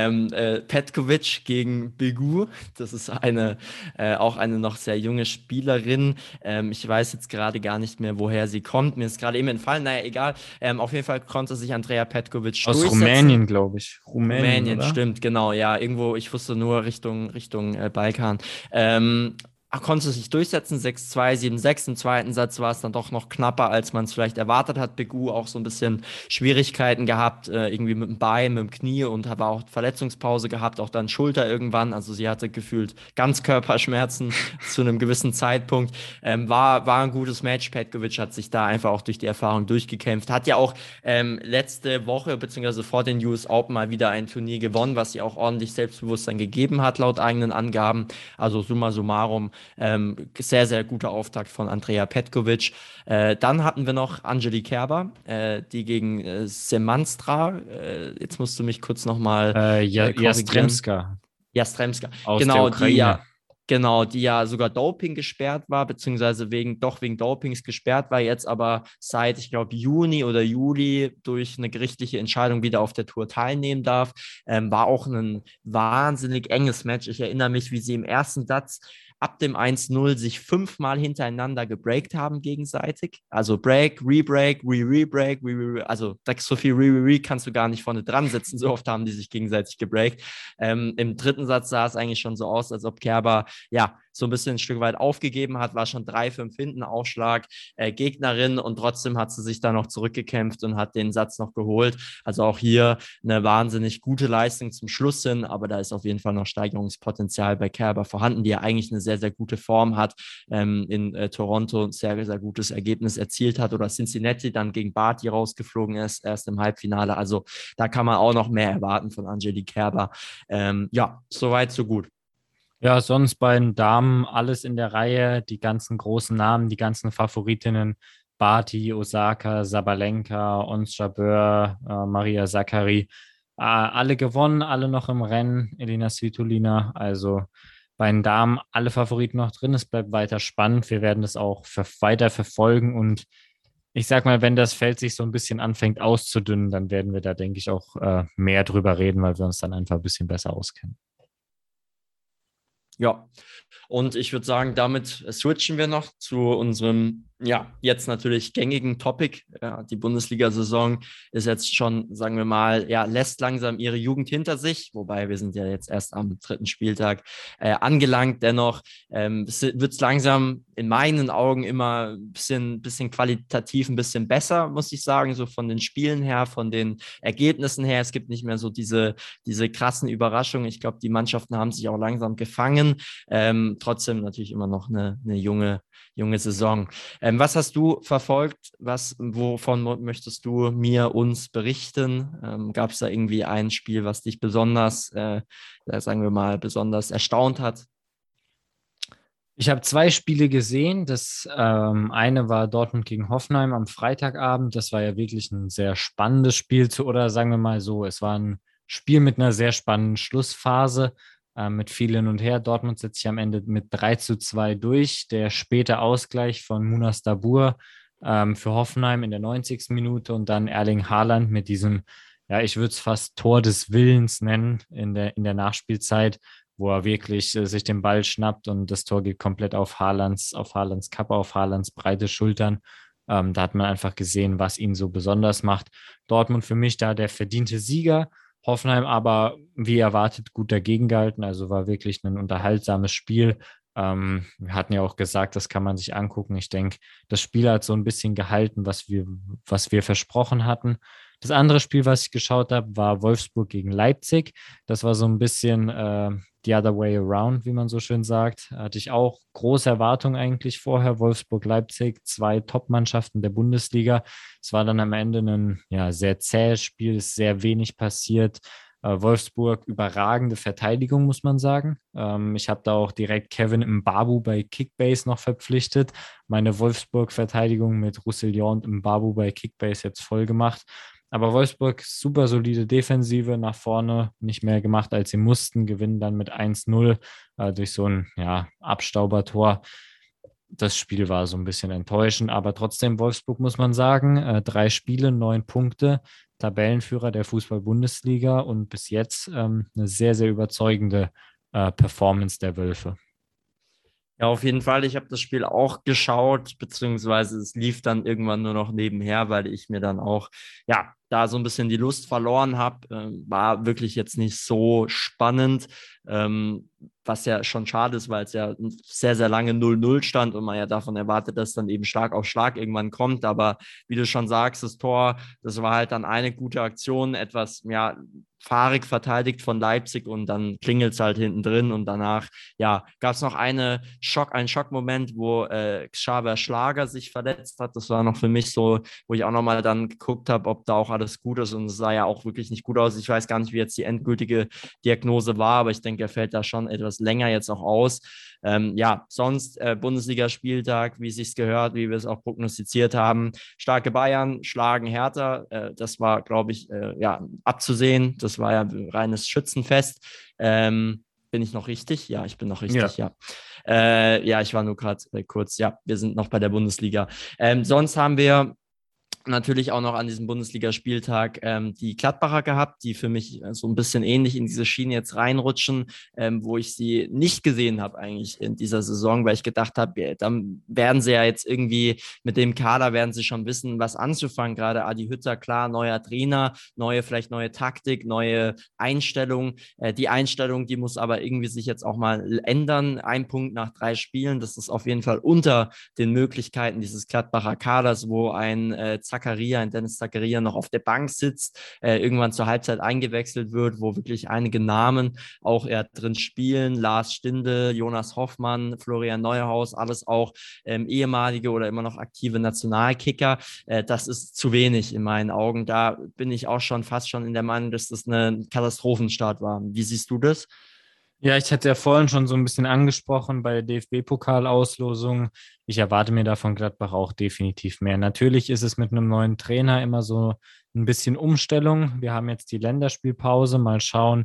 Petkovic gegen Begu. Das ist auch eine noch sehr junge Spielerin. Ich weiß jetzt gerade gar nicht mehr, woher sie kommt. Mir ist gerade eben entfallen, naja, egal. Auf jeden Fall konnte sich Andrea Petkovic durchsetzen. Aus Rumänien, glaube ich. Rumänien, stimmt, genau, ja, irgendwo, ich wusste nur Richtung Balkan. Konnte sich durchsetzen, 6-2, 7-6. Im zweiten Satz war es dann doch noch knapper, als man es vielleicht erwartet hat. Begu auch so ein bisschen Schwierigkeiten gehabt, irgendwie mit dem Bein, mit dem Knie und aber auch Verletzungspause gehabt, auch dann Schulter irgendwann. Also sie hatte gefühlt Ganzkörperschmerzen zu einem gewissen Zeitpunkt. War ein gutes Match. Petkovic hat sich da einfach auch durch die Erfahrung durchgekämpft. Hat ja auch letzte Woche, beziehungsweise vor den US Open mal wieder ein Turnier gewonnen, was ihr auch ordentlich Selbstbewusstsein gegeben hat, laut eigenen Angaben. Also summa summarum, sehr, sehr guter Auftakt von Andrea Petkovic. Dann hatten wir noch Angelique Kerber, die gegen Semanstra, jetzt musst du mich kurz nochmal Jastremska. Aus genau, der Ukraine. Die ja sogar Doping gesperrt war, beziehungsweise wegen Dopings gesperrt war, jetzt aber seit, ich glaube, Juni oder Juli durch eine gerichtliche Entscheidung wieder auf der Tour teilnehmen darf. War auch ein wahnsinnig enges Match. Ich erinnere mich, wie sie im ersten Satz ab dem 1-0 sich 5-mal hintereinander gebreakt haben gegenseitig. Also Break, Rebreak, Re-Break, also so viel Re kannst du gar nicht vorne dran sitzen. So oft haben die sich gegenseitig gebreakt. Im dritten Satz sah es eigentlich schon so aus, als ob Kerber ja so ein bisschen ein Stück weit aufgegeben hat, war schon 3-5 hinten, Aufschlag, Gegnerin, und trotzdem hat sie sich da noch zurückgekämpft und hat den Satz noch geholt. Also auch hier eine wahnsinnig gute Leistung zum Schluss hin, aber da ist auf jeden Fall noch Steigerungspotenzial bei Kerber vorhanden, die ja eigentlich eine sehr, sehr gute Form hat, in Toronto ein sehr, sehr gutes Ergebnis erzielt hat, oder Cincinnati dann gegen Barty rausgeflogen ist, erst im Halbfinale. Also da kann man auch noch mehr erwarten von Angelique Kerber. Ja, soweit, so gut. Ja, sonst bei den Damen alles in der Reihe, die ganzen großen Namen, die ganzen Favoritinnen, Barty, Osaka, Sabalenka, Ons Jabeur, Maria Sakkari, alle gewonnen, alle noch im Rennen, Elina Svitolina, also bei den Damen alle Favoriten noch drin, es bleibt weiter spannend, wir werden das auch weiter verfolgen, und ich sag mal, wenn das Feld sich so ein bisschen anfängt auszudünnen, dann werden wir da, denke ich, auch mehr drüber reden, weil wir uns dann einfach ein bisschen besser auskennen. Ja, und ich würde sagen, damit switchen wir noch zu unserem, ja, jetzt natürlich gängigen Topic. Ja, die Bundesliga-Saison ist jetzt schon, sagen wir mal, ja, lässt langsam ihre Jugend hinter sich, wobei wir sind ja jetzt erst am 3. Spieltag angelangt. Dennoch wird es langsam in meinen Augen immer ein bisschen qualitativ ein bisschen besser, muss ich sagen, so von den Spielen her, von den Ergebnissen her. Es gibt nicht mehr so diese krassen Überraschungen. Ich glaube, die Mannschaften haben sich auch langsam gefangen. Trotzdem natürlich immer noch eine junge Saison. Was hast du verfolgt? Wovon möchtest du uns berichten? Gab es da irgendwie ein Spiel, was dich besonders, sagen wir mal, besonders erstaunt hat? Ich habe 2 Spiele gesehen. Das eine war Dortmund gegen Hoffenheim am Freitagabend. Das war ja wirklich ein sehr spannendes Spiel oder sagen wir mal so, es war ein Spiel mit einer sehr spannenden Schlussphase, mit viel hin und her. Dortmund setzt sich am Ende mit 3:2 durch. Der späte Ausgleich von Munas Dabbur für Hoffenheim in der 90. Minute und dann Erling Haaland mit diesem, ja, ich würde es fast Tor des Willens nennen in der Nachspielzeit, wo er wirklich sich den Ball schnappt und das Tor geht komplett auf Haalands Kappe, auf Haalands breite Schultern. Da hat man einfach gesehen, was ihn so besonders macht. Dortmund für mich da der verdiente Sieger. Hoffenheim aber, wie erwartet, gut dagegen gehalten. Also war wirklich ein unterhaltsames Spiel. Wir hatten ja auch gesagt, das kann man sich angucken. Ich denke, das Spiel hat so ein bisschen gehalten, was wir versprochen hatten. Das andere Spiel, was ich geschaut habe, war Wolfsburg gegen Leipzig. Das war so ein bisschen the other way around, wie man so schön sagt. Hatte ich auch große Erwartungen eigentlich vorher. Wolfsburg-Leipzig, 2 Top-Mannschaften der Bundesliga. Es war dann am Ende ein sehr zähes Spiel, ist sehr wenig passiert. Wolfsburg, überragende Verteidigung, muss man sagen. Ich habe da auch direkt Kevin Mbabu bei Kickbase noch verpflichtet. Meine Wolfsburg-Verteidigung mit Roussillon und Mbabu bei Kickbase jetzt voll gemacht. Aber Wolfsburg, super solide Defensive, nach vorne nicht mehr gemacht, als sie mussten, gewinnen dann mit 1:0 durch so ein Abstaubertor. Das Spiel war so ein bisschen enttäuschend, aber trotzdem Wolfsburg, muss man sagen, 3 Spiele, 9 Punkte, Tabellenführer der Fußball-Bundesliga und bis jetzt eine sehr, sehr überzeugende Performance der Wölfe. Ja, auf jeden Fall. Ich habe das Spiel auch geschaut, beziehungsweise es lief dann irgendwann nur noch nebenher, weil ich mir dann auch, da so ein bisschen die Lust verloren habe. War wirklich jetzt nicht so spannend, was ja schon schade ist, weil es ja sehr, sehr lange 0:0 stand und man ja davon erwartet, dass dann eben Schlag auf Schlag irgendwann kommt. Aber wie du schon sagst, das Tor, das war halt dann eine gute Aktion, etwas, fahrig verteidigt von Leipzig und dann klingelt es halt hinten drin und danach, gab es noch einen Schockmoment, wo Xaver Schlager sich verletzt hat. Das war noch für mich so, wo ich auch nochmal dann geguckt habe, ob da auch alles gut ist und es sah ja auch wirklich nicht gut aus. Ich weiß gar nicht, wie jetzt die endgültige Diagnose war, aber ich denke, er fällt da schon etwas länger jetzt auch aus. Sonst Bundesligaspieltag, wie es sich gehört, wie wir es auch prognostiziert haben. Starke Bayern schlagen Hertha. Das war, glaube ich, abzusehen. Das war ja ein reines Schützenfest. Bin ich noch richtig? Ja, ich bin noch richtig, ja. Ich war nur gerade kurz, wir sind noch bei der Bundesliga. Sonst haben wir natürlich auch noch an diesem Bundesligaspieltag die Gladbacher gehabt, die für mich so ein bisschen ähnlich in diese Schiene jetzt reinrutschen, wo ich sie nicht gesehen habe eigentlich in dieser Saison, weil ich gedacht habe, dann werden sie ja jetzt irgendwie mit dem Kader, werden sie schon wissen, was anzufangen. Gerade Adi Hütter, klar, neuer Trainer, vielleicht neue Taktik, neue Einstellung. Die Einstellung, die muss aber irgendwie sich jetzt auch mal ändern. 1 Punkt nach 3 Spielen, das ist auf jeden Fall unter den Möglichkeiten dieses Gladbacher Kaders, wo ein Dennis Zakaria noch auf der Bank sitzt, irgendwann zur Halbzeit eingewechselt wird, wo wirklich einige Namen auch drin spielen, Lars Stindl, Jonas Hoffmann, Florian Neuhaus, alles auch ehemalige oder immer noch aktive Nationalkicker. Das ist zu wenig in meinen Augen. Da bin ich auch fast schon in der Meinung, dass das ein Katastrophenstart war. Wie siehst du das? Ja, ich hatte ja vorhin schon so ein bisschen angesprochen bei der DFB-Pokalauslosung. Ich erwarte mir da von Gladbach auch definitiv mehr. Natürlich ist es mit einem neuen Trainer immer so ein bisschen Umstellung. Wir haben jetzt die Länderspielpause. Mal schauen,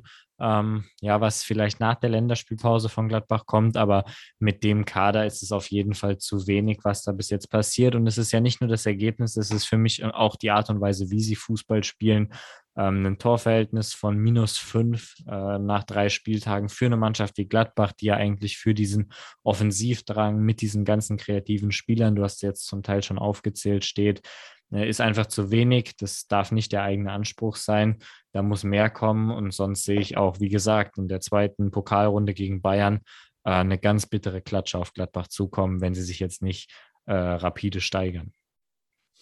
was vielleicht nach der Länderspielpause von Gladbach kommt. Aber mit dem Kader ist es auf jeden Fall zu wenig, was da bis jetzt passiert. Und es ist ja nicht nur das Ergebnis, es ist für mich auch die Art und Weise, wie sie Fußball spielen. Ein Torverhältnis von -5 nach 3 Spieltagen für eine Mannschaft wie Gladbach, die ja eigentlich für diesen Offensivdrang mit diesen ganzen kreativen Spielern, du hast jetzt zum Teil schon aufgezählt, steht, ist einfach zu wenig. Das darf nicht der eigene Anspruch sein. Da muss mehr kommen und sonst sehe ich auch, wie gesagt, in der 2. Pokalrunde gegen Bayern eine ganz bittere Klatsche auf Gladbach zukommen, wenn sie sich jetzt nicht rapide steigern.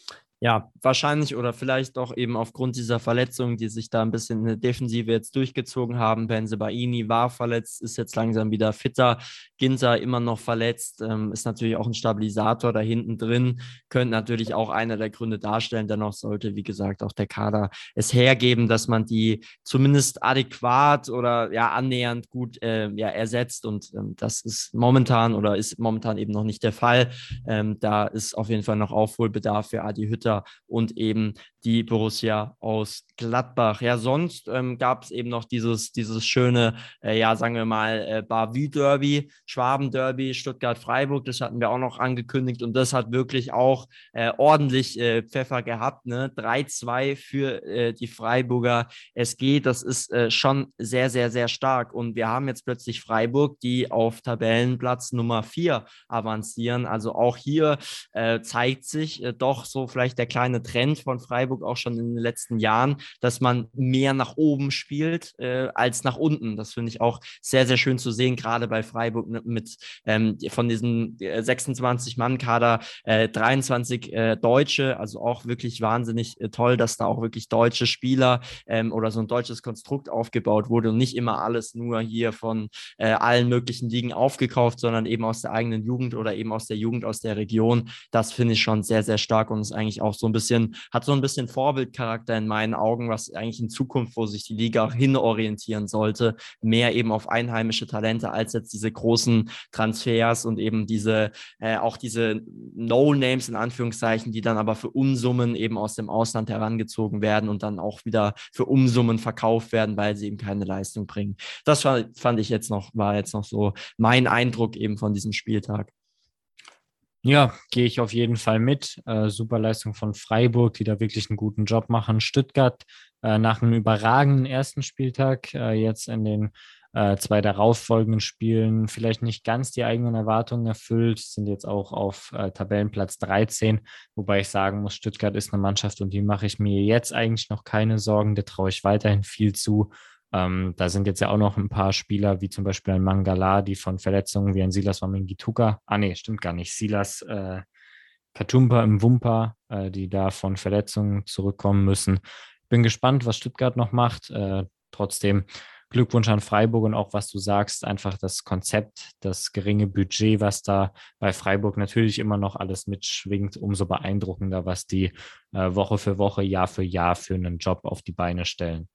Ja, wahrscheinlich oder vielleicht auch eben aufgrund dieser Verletzungen, die sich da ein bisschen in der Defensive jetzt durchgezogen haben. Bensebaini war verletzt, ist jetzt langsam wieder fitter. Ginter immer noch verletzt, ist natürlich auch ein Stabilisator da hinten drin, könnte natürlich auch einer der Gründe darstellen. Dennoch sollte, wie gesagt, auch der Kader es hergeben, dass man die zumindest adäquat oder ja annähernd gut ersetzt. Und das ist momentan eben noch nicht der Fall. Da ist auf jeden Fall noch Aufholbedarf für Adi Hütter und eben die Borussia aus Gladbach. Ja, sonst gab es eben noch dieses schöne, sagen wir mal, Bavü-Derby, Schwaben-Derby, Stuttgart-Freiburg, das hatten wir auch noch angekündigt und das hat wirklich auch ordentlich Pfeffer gehabt, ne? 3-2 für die Freiburger SG, das ist schon sehr, sehr, sehr stark und wir haben jetzt plötzlich Freiburg, die auf Tabellenplatz Nummer 4 avancieren, also auch hier zeigt sich doch so vielleicht der kleine Trend von Freiburg auch schon in den letzten Jahren, dass man mehr nach oben spielt als nach unten. Das finde ich auch sehr, sehr schön zu sehen, gerade bei Freiburg mit von diesem 26-Mann-Kader 23 Deutsche, also auch wirklich wahnsinnig toll, dass da auch wirklich deutsche Spieler oder so ein deutsches Konstrukt aufgebaut wurde und nicht immer alles nur hier von allen möglichen Ligen aufgekauft, sondern eben aus der eigenen Jugend oder eben aus der Jugend aus der Region. Das finde ich schon sehr, sehr stark und ist eigentlich auch hat so ein bisschen Vorbildcharakter in meinen Augen, was eigentlich in Zukunft, wo sich die Liga auch hinorientieren sollte, mehr eben auf einheimische Talente als jetzt diese großen Transfers und eben auch diese No-Names in Anführungszeichen, die dann aber für Unsummen eben aus dem Ausland herangezogen werden und dann auch wieder für Unsummen verkauft werden, weil sie eben keine Leistung bringen. Das fand ich war jetzt noch so mein Eindruck eben von diesem Spieltag. Ja, gehe ich auf jeden Fall mit. Super Leistung von Freiburg, die da wirklich einen guten Job machen. Stuttgart nach einem überragenden ersten Spieltag, jetzt in den 2 darauffolgenden Spielen vielleicht nicht ganz die eigenen Erwartungen erfüllt, sind jetzt auch auf Tabellenplatz 13, wobei ich sagen muss, Stuttgart ist eine Mannschaft und die mache ich mir jetzt eigentlich noch keine Sorgen, der traue ich weiterhin viel zu. Da sind jetzt ja auch noch ein paar Spieler, wie zum Beispiel ein Mangala, die von Verletzungen wie ein Silas Wamengituka, stimmt gar nicht, Silas Katumpa im Wumpa, die da von Verletzungen zurückkommen müssen. Bin gespannt, was Stuttgart noch macht. Trotzdem Glückwunsch an Freiburg und auch, was du sagst, einfach das Konzept, das geringe Budget, was da bei Freiburg natürlich immer noch alles mitschwingt, umso beeindruckender, was die Woche für Woche, Jahr für Jahr für einen Job auf die Beine stellen.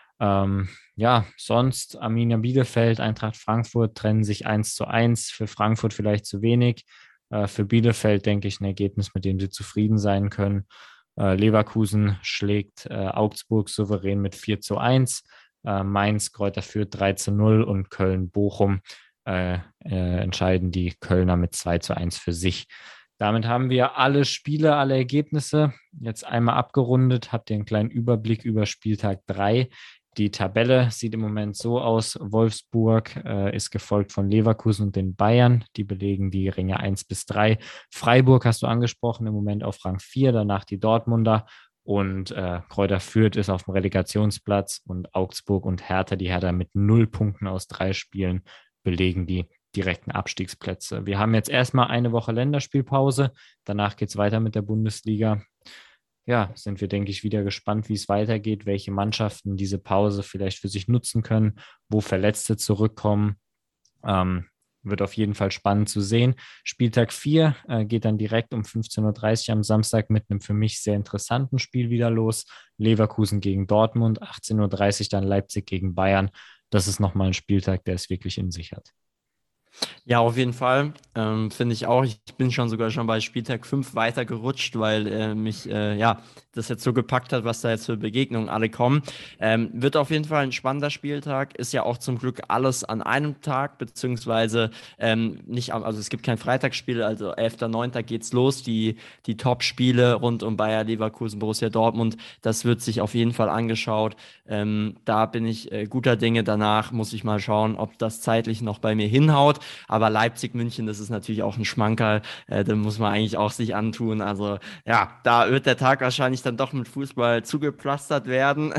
Sonst Arminia Bielefeld, Eintracht Frankfurt trennen sich 1:1. Für Frankfurt vielleicht zu wenig. Für Bielefeld, denke ich, ein Ergebnis, mit dem sie zufrieden sein können. Leverkusen schlägt Augsburg souverän mit 4:1. Mainz, Kräuter Fürth 3:0 und Köln-Bochum entscheiden die Kölner mit 2:1 für sich. Damit haben wir alle Spiele, alle Ergebnisse jetzt einmal abgerundet. Habt ihr einen kleinen Überblick über Spieltag 3. Die Tabelle sieht im Moment so aus. Wolfsburg ist gefolgt von Leverkusen und den Bayern. Die belegen die Ränge 1 bis 3. Freiburg hast du angesprochen, im Moment auf Rang 4, danach die Dortmunder. Und Kräuter Fürth ist auf dem Relegationsplatz und Augsburg und Hertha, die Hertha mit 0 Punkten aus 3 Spielen, belegen die direkten Abstiegsplätze. Wir haben jetzt erstmal eine Woche Länderspielpause. Danach geht es weiter mit der Bundesliga. Ja, sind wir, denke ich, wieder gespannt, wie es weitergeht, welche Mannschaften diese Pause vielleicht für sich nutzen können, wo Verletzte zurückkommen. Wird auf jeden Fall spannend zu sehen. Spieltag 4 geht dann direkt um 15:30 Uhr am Samstag mit einem für mich sehr interessanten Spiel wieder los. Leverkusen gegen Dortmund, 18:30 Uhr dann Leipzig gegen Bayern. Das ist nochmal ein Spieltag, der es wirklich in sich hat. Ja, auf jeden Fall. Finde ich auch. Ich bin sogar schon bei Spieltag 5 weitergerutscht, weil mich das jetzt so gepackt hat, was da jetzt für Begegnungen alle kommen. Wird auf jeden Fall ein spannender Spieltag. Ist ja auch zum Glück alles an einem Tag, beziehungsweise also es gibt kein Freitagsspiel, also 11.09. geht's los. Die Top-Spiele rund um Bayer Leverkusen, Borussia Dortmund, das wird sich auf jeden Fall angeschaut. Da bin ich guter Dinge. Danach muss ich mal schauen, ob das zeitlich noch bei mir hinhaut. Aber Leipzig-München, das ist natürlich auch ein Schmankerl, den muss man eigentlich auch sich antun. Also ja, da wird der Tag wahrscheinlich dann doch mit Fußball zugepflastert werden.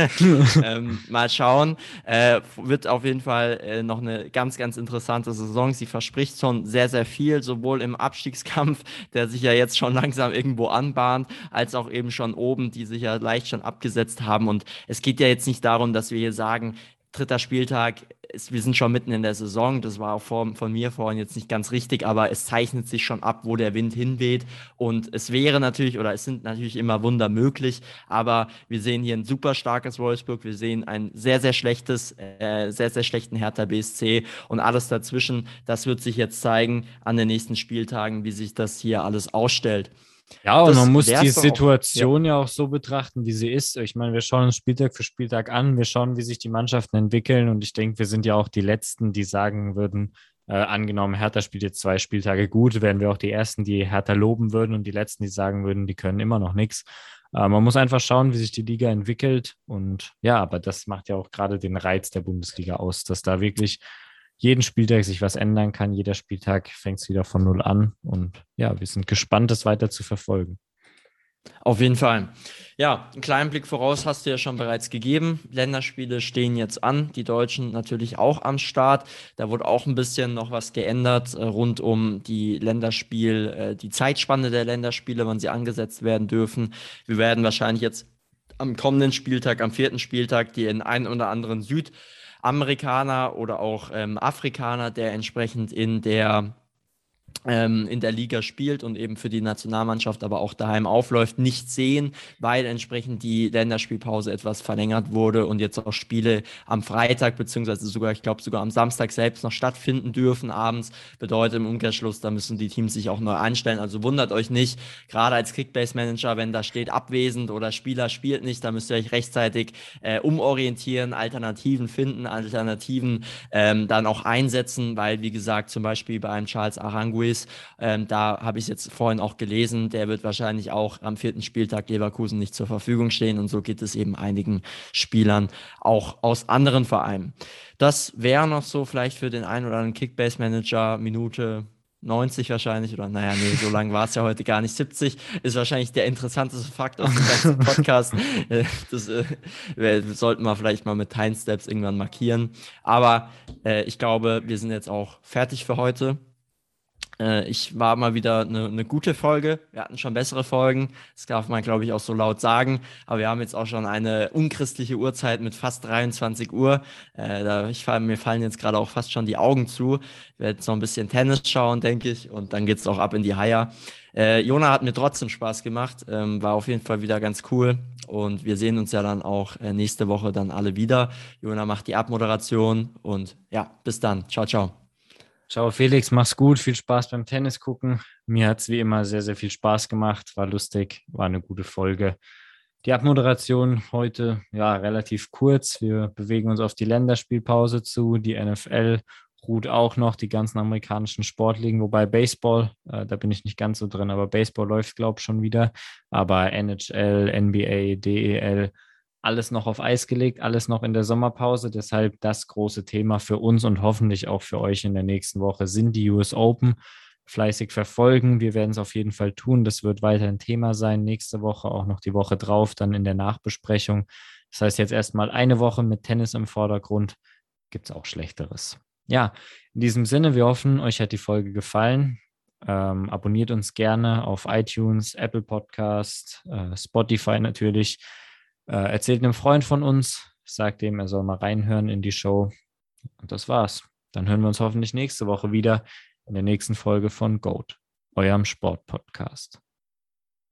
Mal schauen. Wird auf jeden Fall noch eine ganz, ganz interessante Saison. Sie verspricht schon sehr, sehr viel, sowohl im Abstiegskampf, der sich ja jetzt schon langsam irgendwo anbahnt, als auch eben schon oben, die sich ja leicht schon abgesetzt haben. Und es geht ja jetzt nicht darum, dass wir hier sagen, 3. Spieltag, wir sind schon mitten in der Saison, das war auch von mir vorhin jetzt nicht ganz richtig, aber es zeichnet sich schon ab, wo der Wind hinweht und es wäre natürlich, oder es sind natürlich immer Wunder möglich, aber wir sehen hier ein super starkes Wolfsburg, wir sehen ein sehr, sehr schlechtes, sehr, sehr schlechten Hertha BSC und alles dazwischen, das wird sich jetzt zeigen an den nächsten Spieltagen, wie sich das hier alles ausstellt. Ja, und Das man muss die wär's doch auch. Situation ja auch so betrachten, wie sie ist. Ich meine, wir schauen uns Spieltag für Spieltag an, wir schauen, wie sich die Mannschaften entwickeln und ich denke, wir sind ja auch die Letzten, die sagen würden, angenommen, Hertha spielt jetzt 2 Spieltage gut, wären wir auch die Ersten, die Hertha loben würden und die Letzten, die sagen würden, die können immer noch nichts. Man muss einfach schauen, wie sich die Liga entwickelt und ja, aber das macht ja auch gerade den Reiz der Bundesliga aus, dass da wirklich jeden Spieltag sich was ändern kann. Jeder Spieltag fängt es wieder von 0 an. Und ja, wir sind gespannt, das weiter zu verfolgen. Auf jeden Fall. Ja, einen kleinen Blick voraus hast du ja schon bereits gegeben. Länderspiele stehen jetzt an, die Deutschen natürlich auch am Start. Da wurde auch ein bisschen noch was geändert rund um die die Zeitspanne der Länderspiele, wann sie angesetzt werden dürfen. Wir werden wahrscheinlich jetzt am kommenden Spieltag, am 4. Spieltag, die in einen oder anderen Südamerikaner oder auch Afrikaner, der entsprechend in der Liga spielt und eben für die Nationalmannschaft aber auch daheim aufläuft, nicht sehen, weil entsprechend die Länderspielpause etwas verlängert wurde und jetzt auch Spiele am Freitag beziehungsweise sogar, ich glaube sogar am Samstag selbst noch stattfinden dürfen abends. Bedeutet im Umkehrschluss, da müssen die Teams sich auch neu einstellen. Also wundert euch nicht, gerade als Kickbase-Manager, wenn da steht abwesend oder Spieler spielt nicht, da müsst ihr euch rechtzeitig umorientieren, Alternativen finden, Alternativen dann auch einsetzen, weil wie gesagt, zum Beispiel bei einem Charles Aranguiz, da habe ich es jetzt vorhin auch gelesen, der wird wahrscheinlich auch am 4. Spieltag Leverkusen nicht zur Verfügung stehen und so geht es eben einigen Spielern auch aus anderen Vereinen. Das wäre noch so vielleicht für den einen oder anderen Kickbase-Manager Minute 90 wahrscheinlich, oder naja, nee, so lang war es ja heute gar nicht. 70 ist wahrscheinlich der interessanteste Fakt aus dem ganzen Podcast. Das sollten wir vielleicht mal mit Timestamps irgendwann markieren. Aber ich glaube, wir sind jetzt auch fertig für heute. Ich war mal wieder eine gute Folge. Wir hatten schon bessere Folgen. Das darf man, glaube ich, auch so laut sagen. Aber wir haben jetzt auch schon eine unchristliche Uhrzeit mit fast 23 Uhr. Mir fallen jetzt gerade auch fast schon die Augen zu. Ich werde jetzt noch ein bisschen Tennis schauen, denke ich. Und dann geht es auch ab in die Haia. Jona hat mir trotzdem Spaß gemacht. War auf jeden Fall wieder ganz cool. Und wir sehen uns ja dann auch nächste Woche dann alle wieder. Jona macht die Abmoderation. Und ja, bis dann. Ciao, ciao. Ciao Felix, mach's gut, viel Spaß beim Tennis gucken. Mir hat es wie immer sehr, sehr viel Spaß gemacht, war lustig, war eine gute Folge. Die Abmoderation heute, ja, relativ kurz. Wir bewegen uns auf die Länderspielpause zu. Die NFL ruht auch noch, die ganzen amerikanischen Sportligen, wobei Baseball, da bin ich nicht ganz so drin, aber Baseball läuft, glaube ich, schon wieder. Aber NHL, NBA, DEL, alles noch auf Eis gelegt, alles noch in der Sommerpause. Deshalb das große Thema für uns und hoffentlich auch für euch in der nächsten Woche sind die US Open. Fleißig verfolgen. Wir werden es auf jeden Fall tun. Das wird weiter ein Thema sein. Nächste Woche, auch noch die Woche drauf, dann in der Nachbesprechung. Das heißt jetzt erstmal eine Woche mit Tennis im Vordergrund. Gibt es auch Schlechteres. Ja, in diesem Sinne, wir hoffen, euch hat die Folge gefallen. Abonniert uns gerne auf iTunes, Apple Podcast, Spotify natürlich. Erzählt einem Freund von uns, sagt ihm, er soll mal reinhören in die Show. Und das war's. Dann hören wir uns hoffentlich nächste Woche wieder in der nächsten Folge von GOAT, eurem Sportpodcast.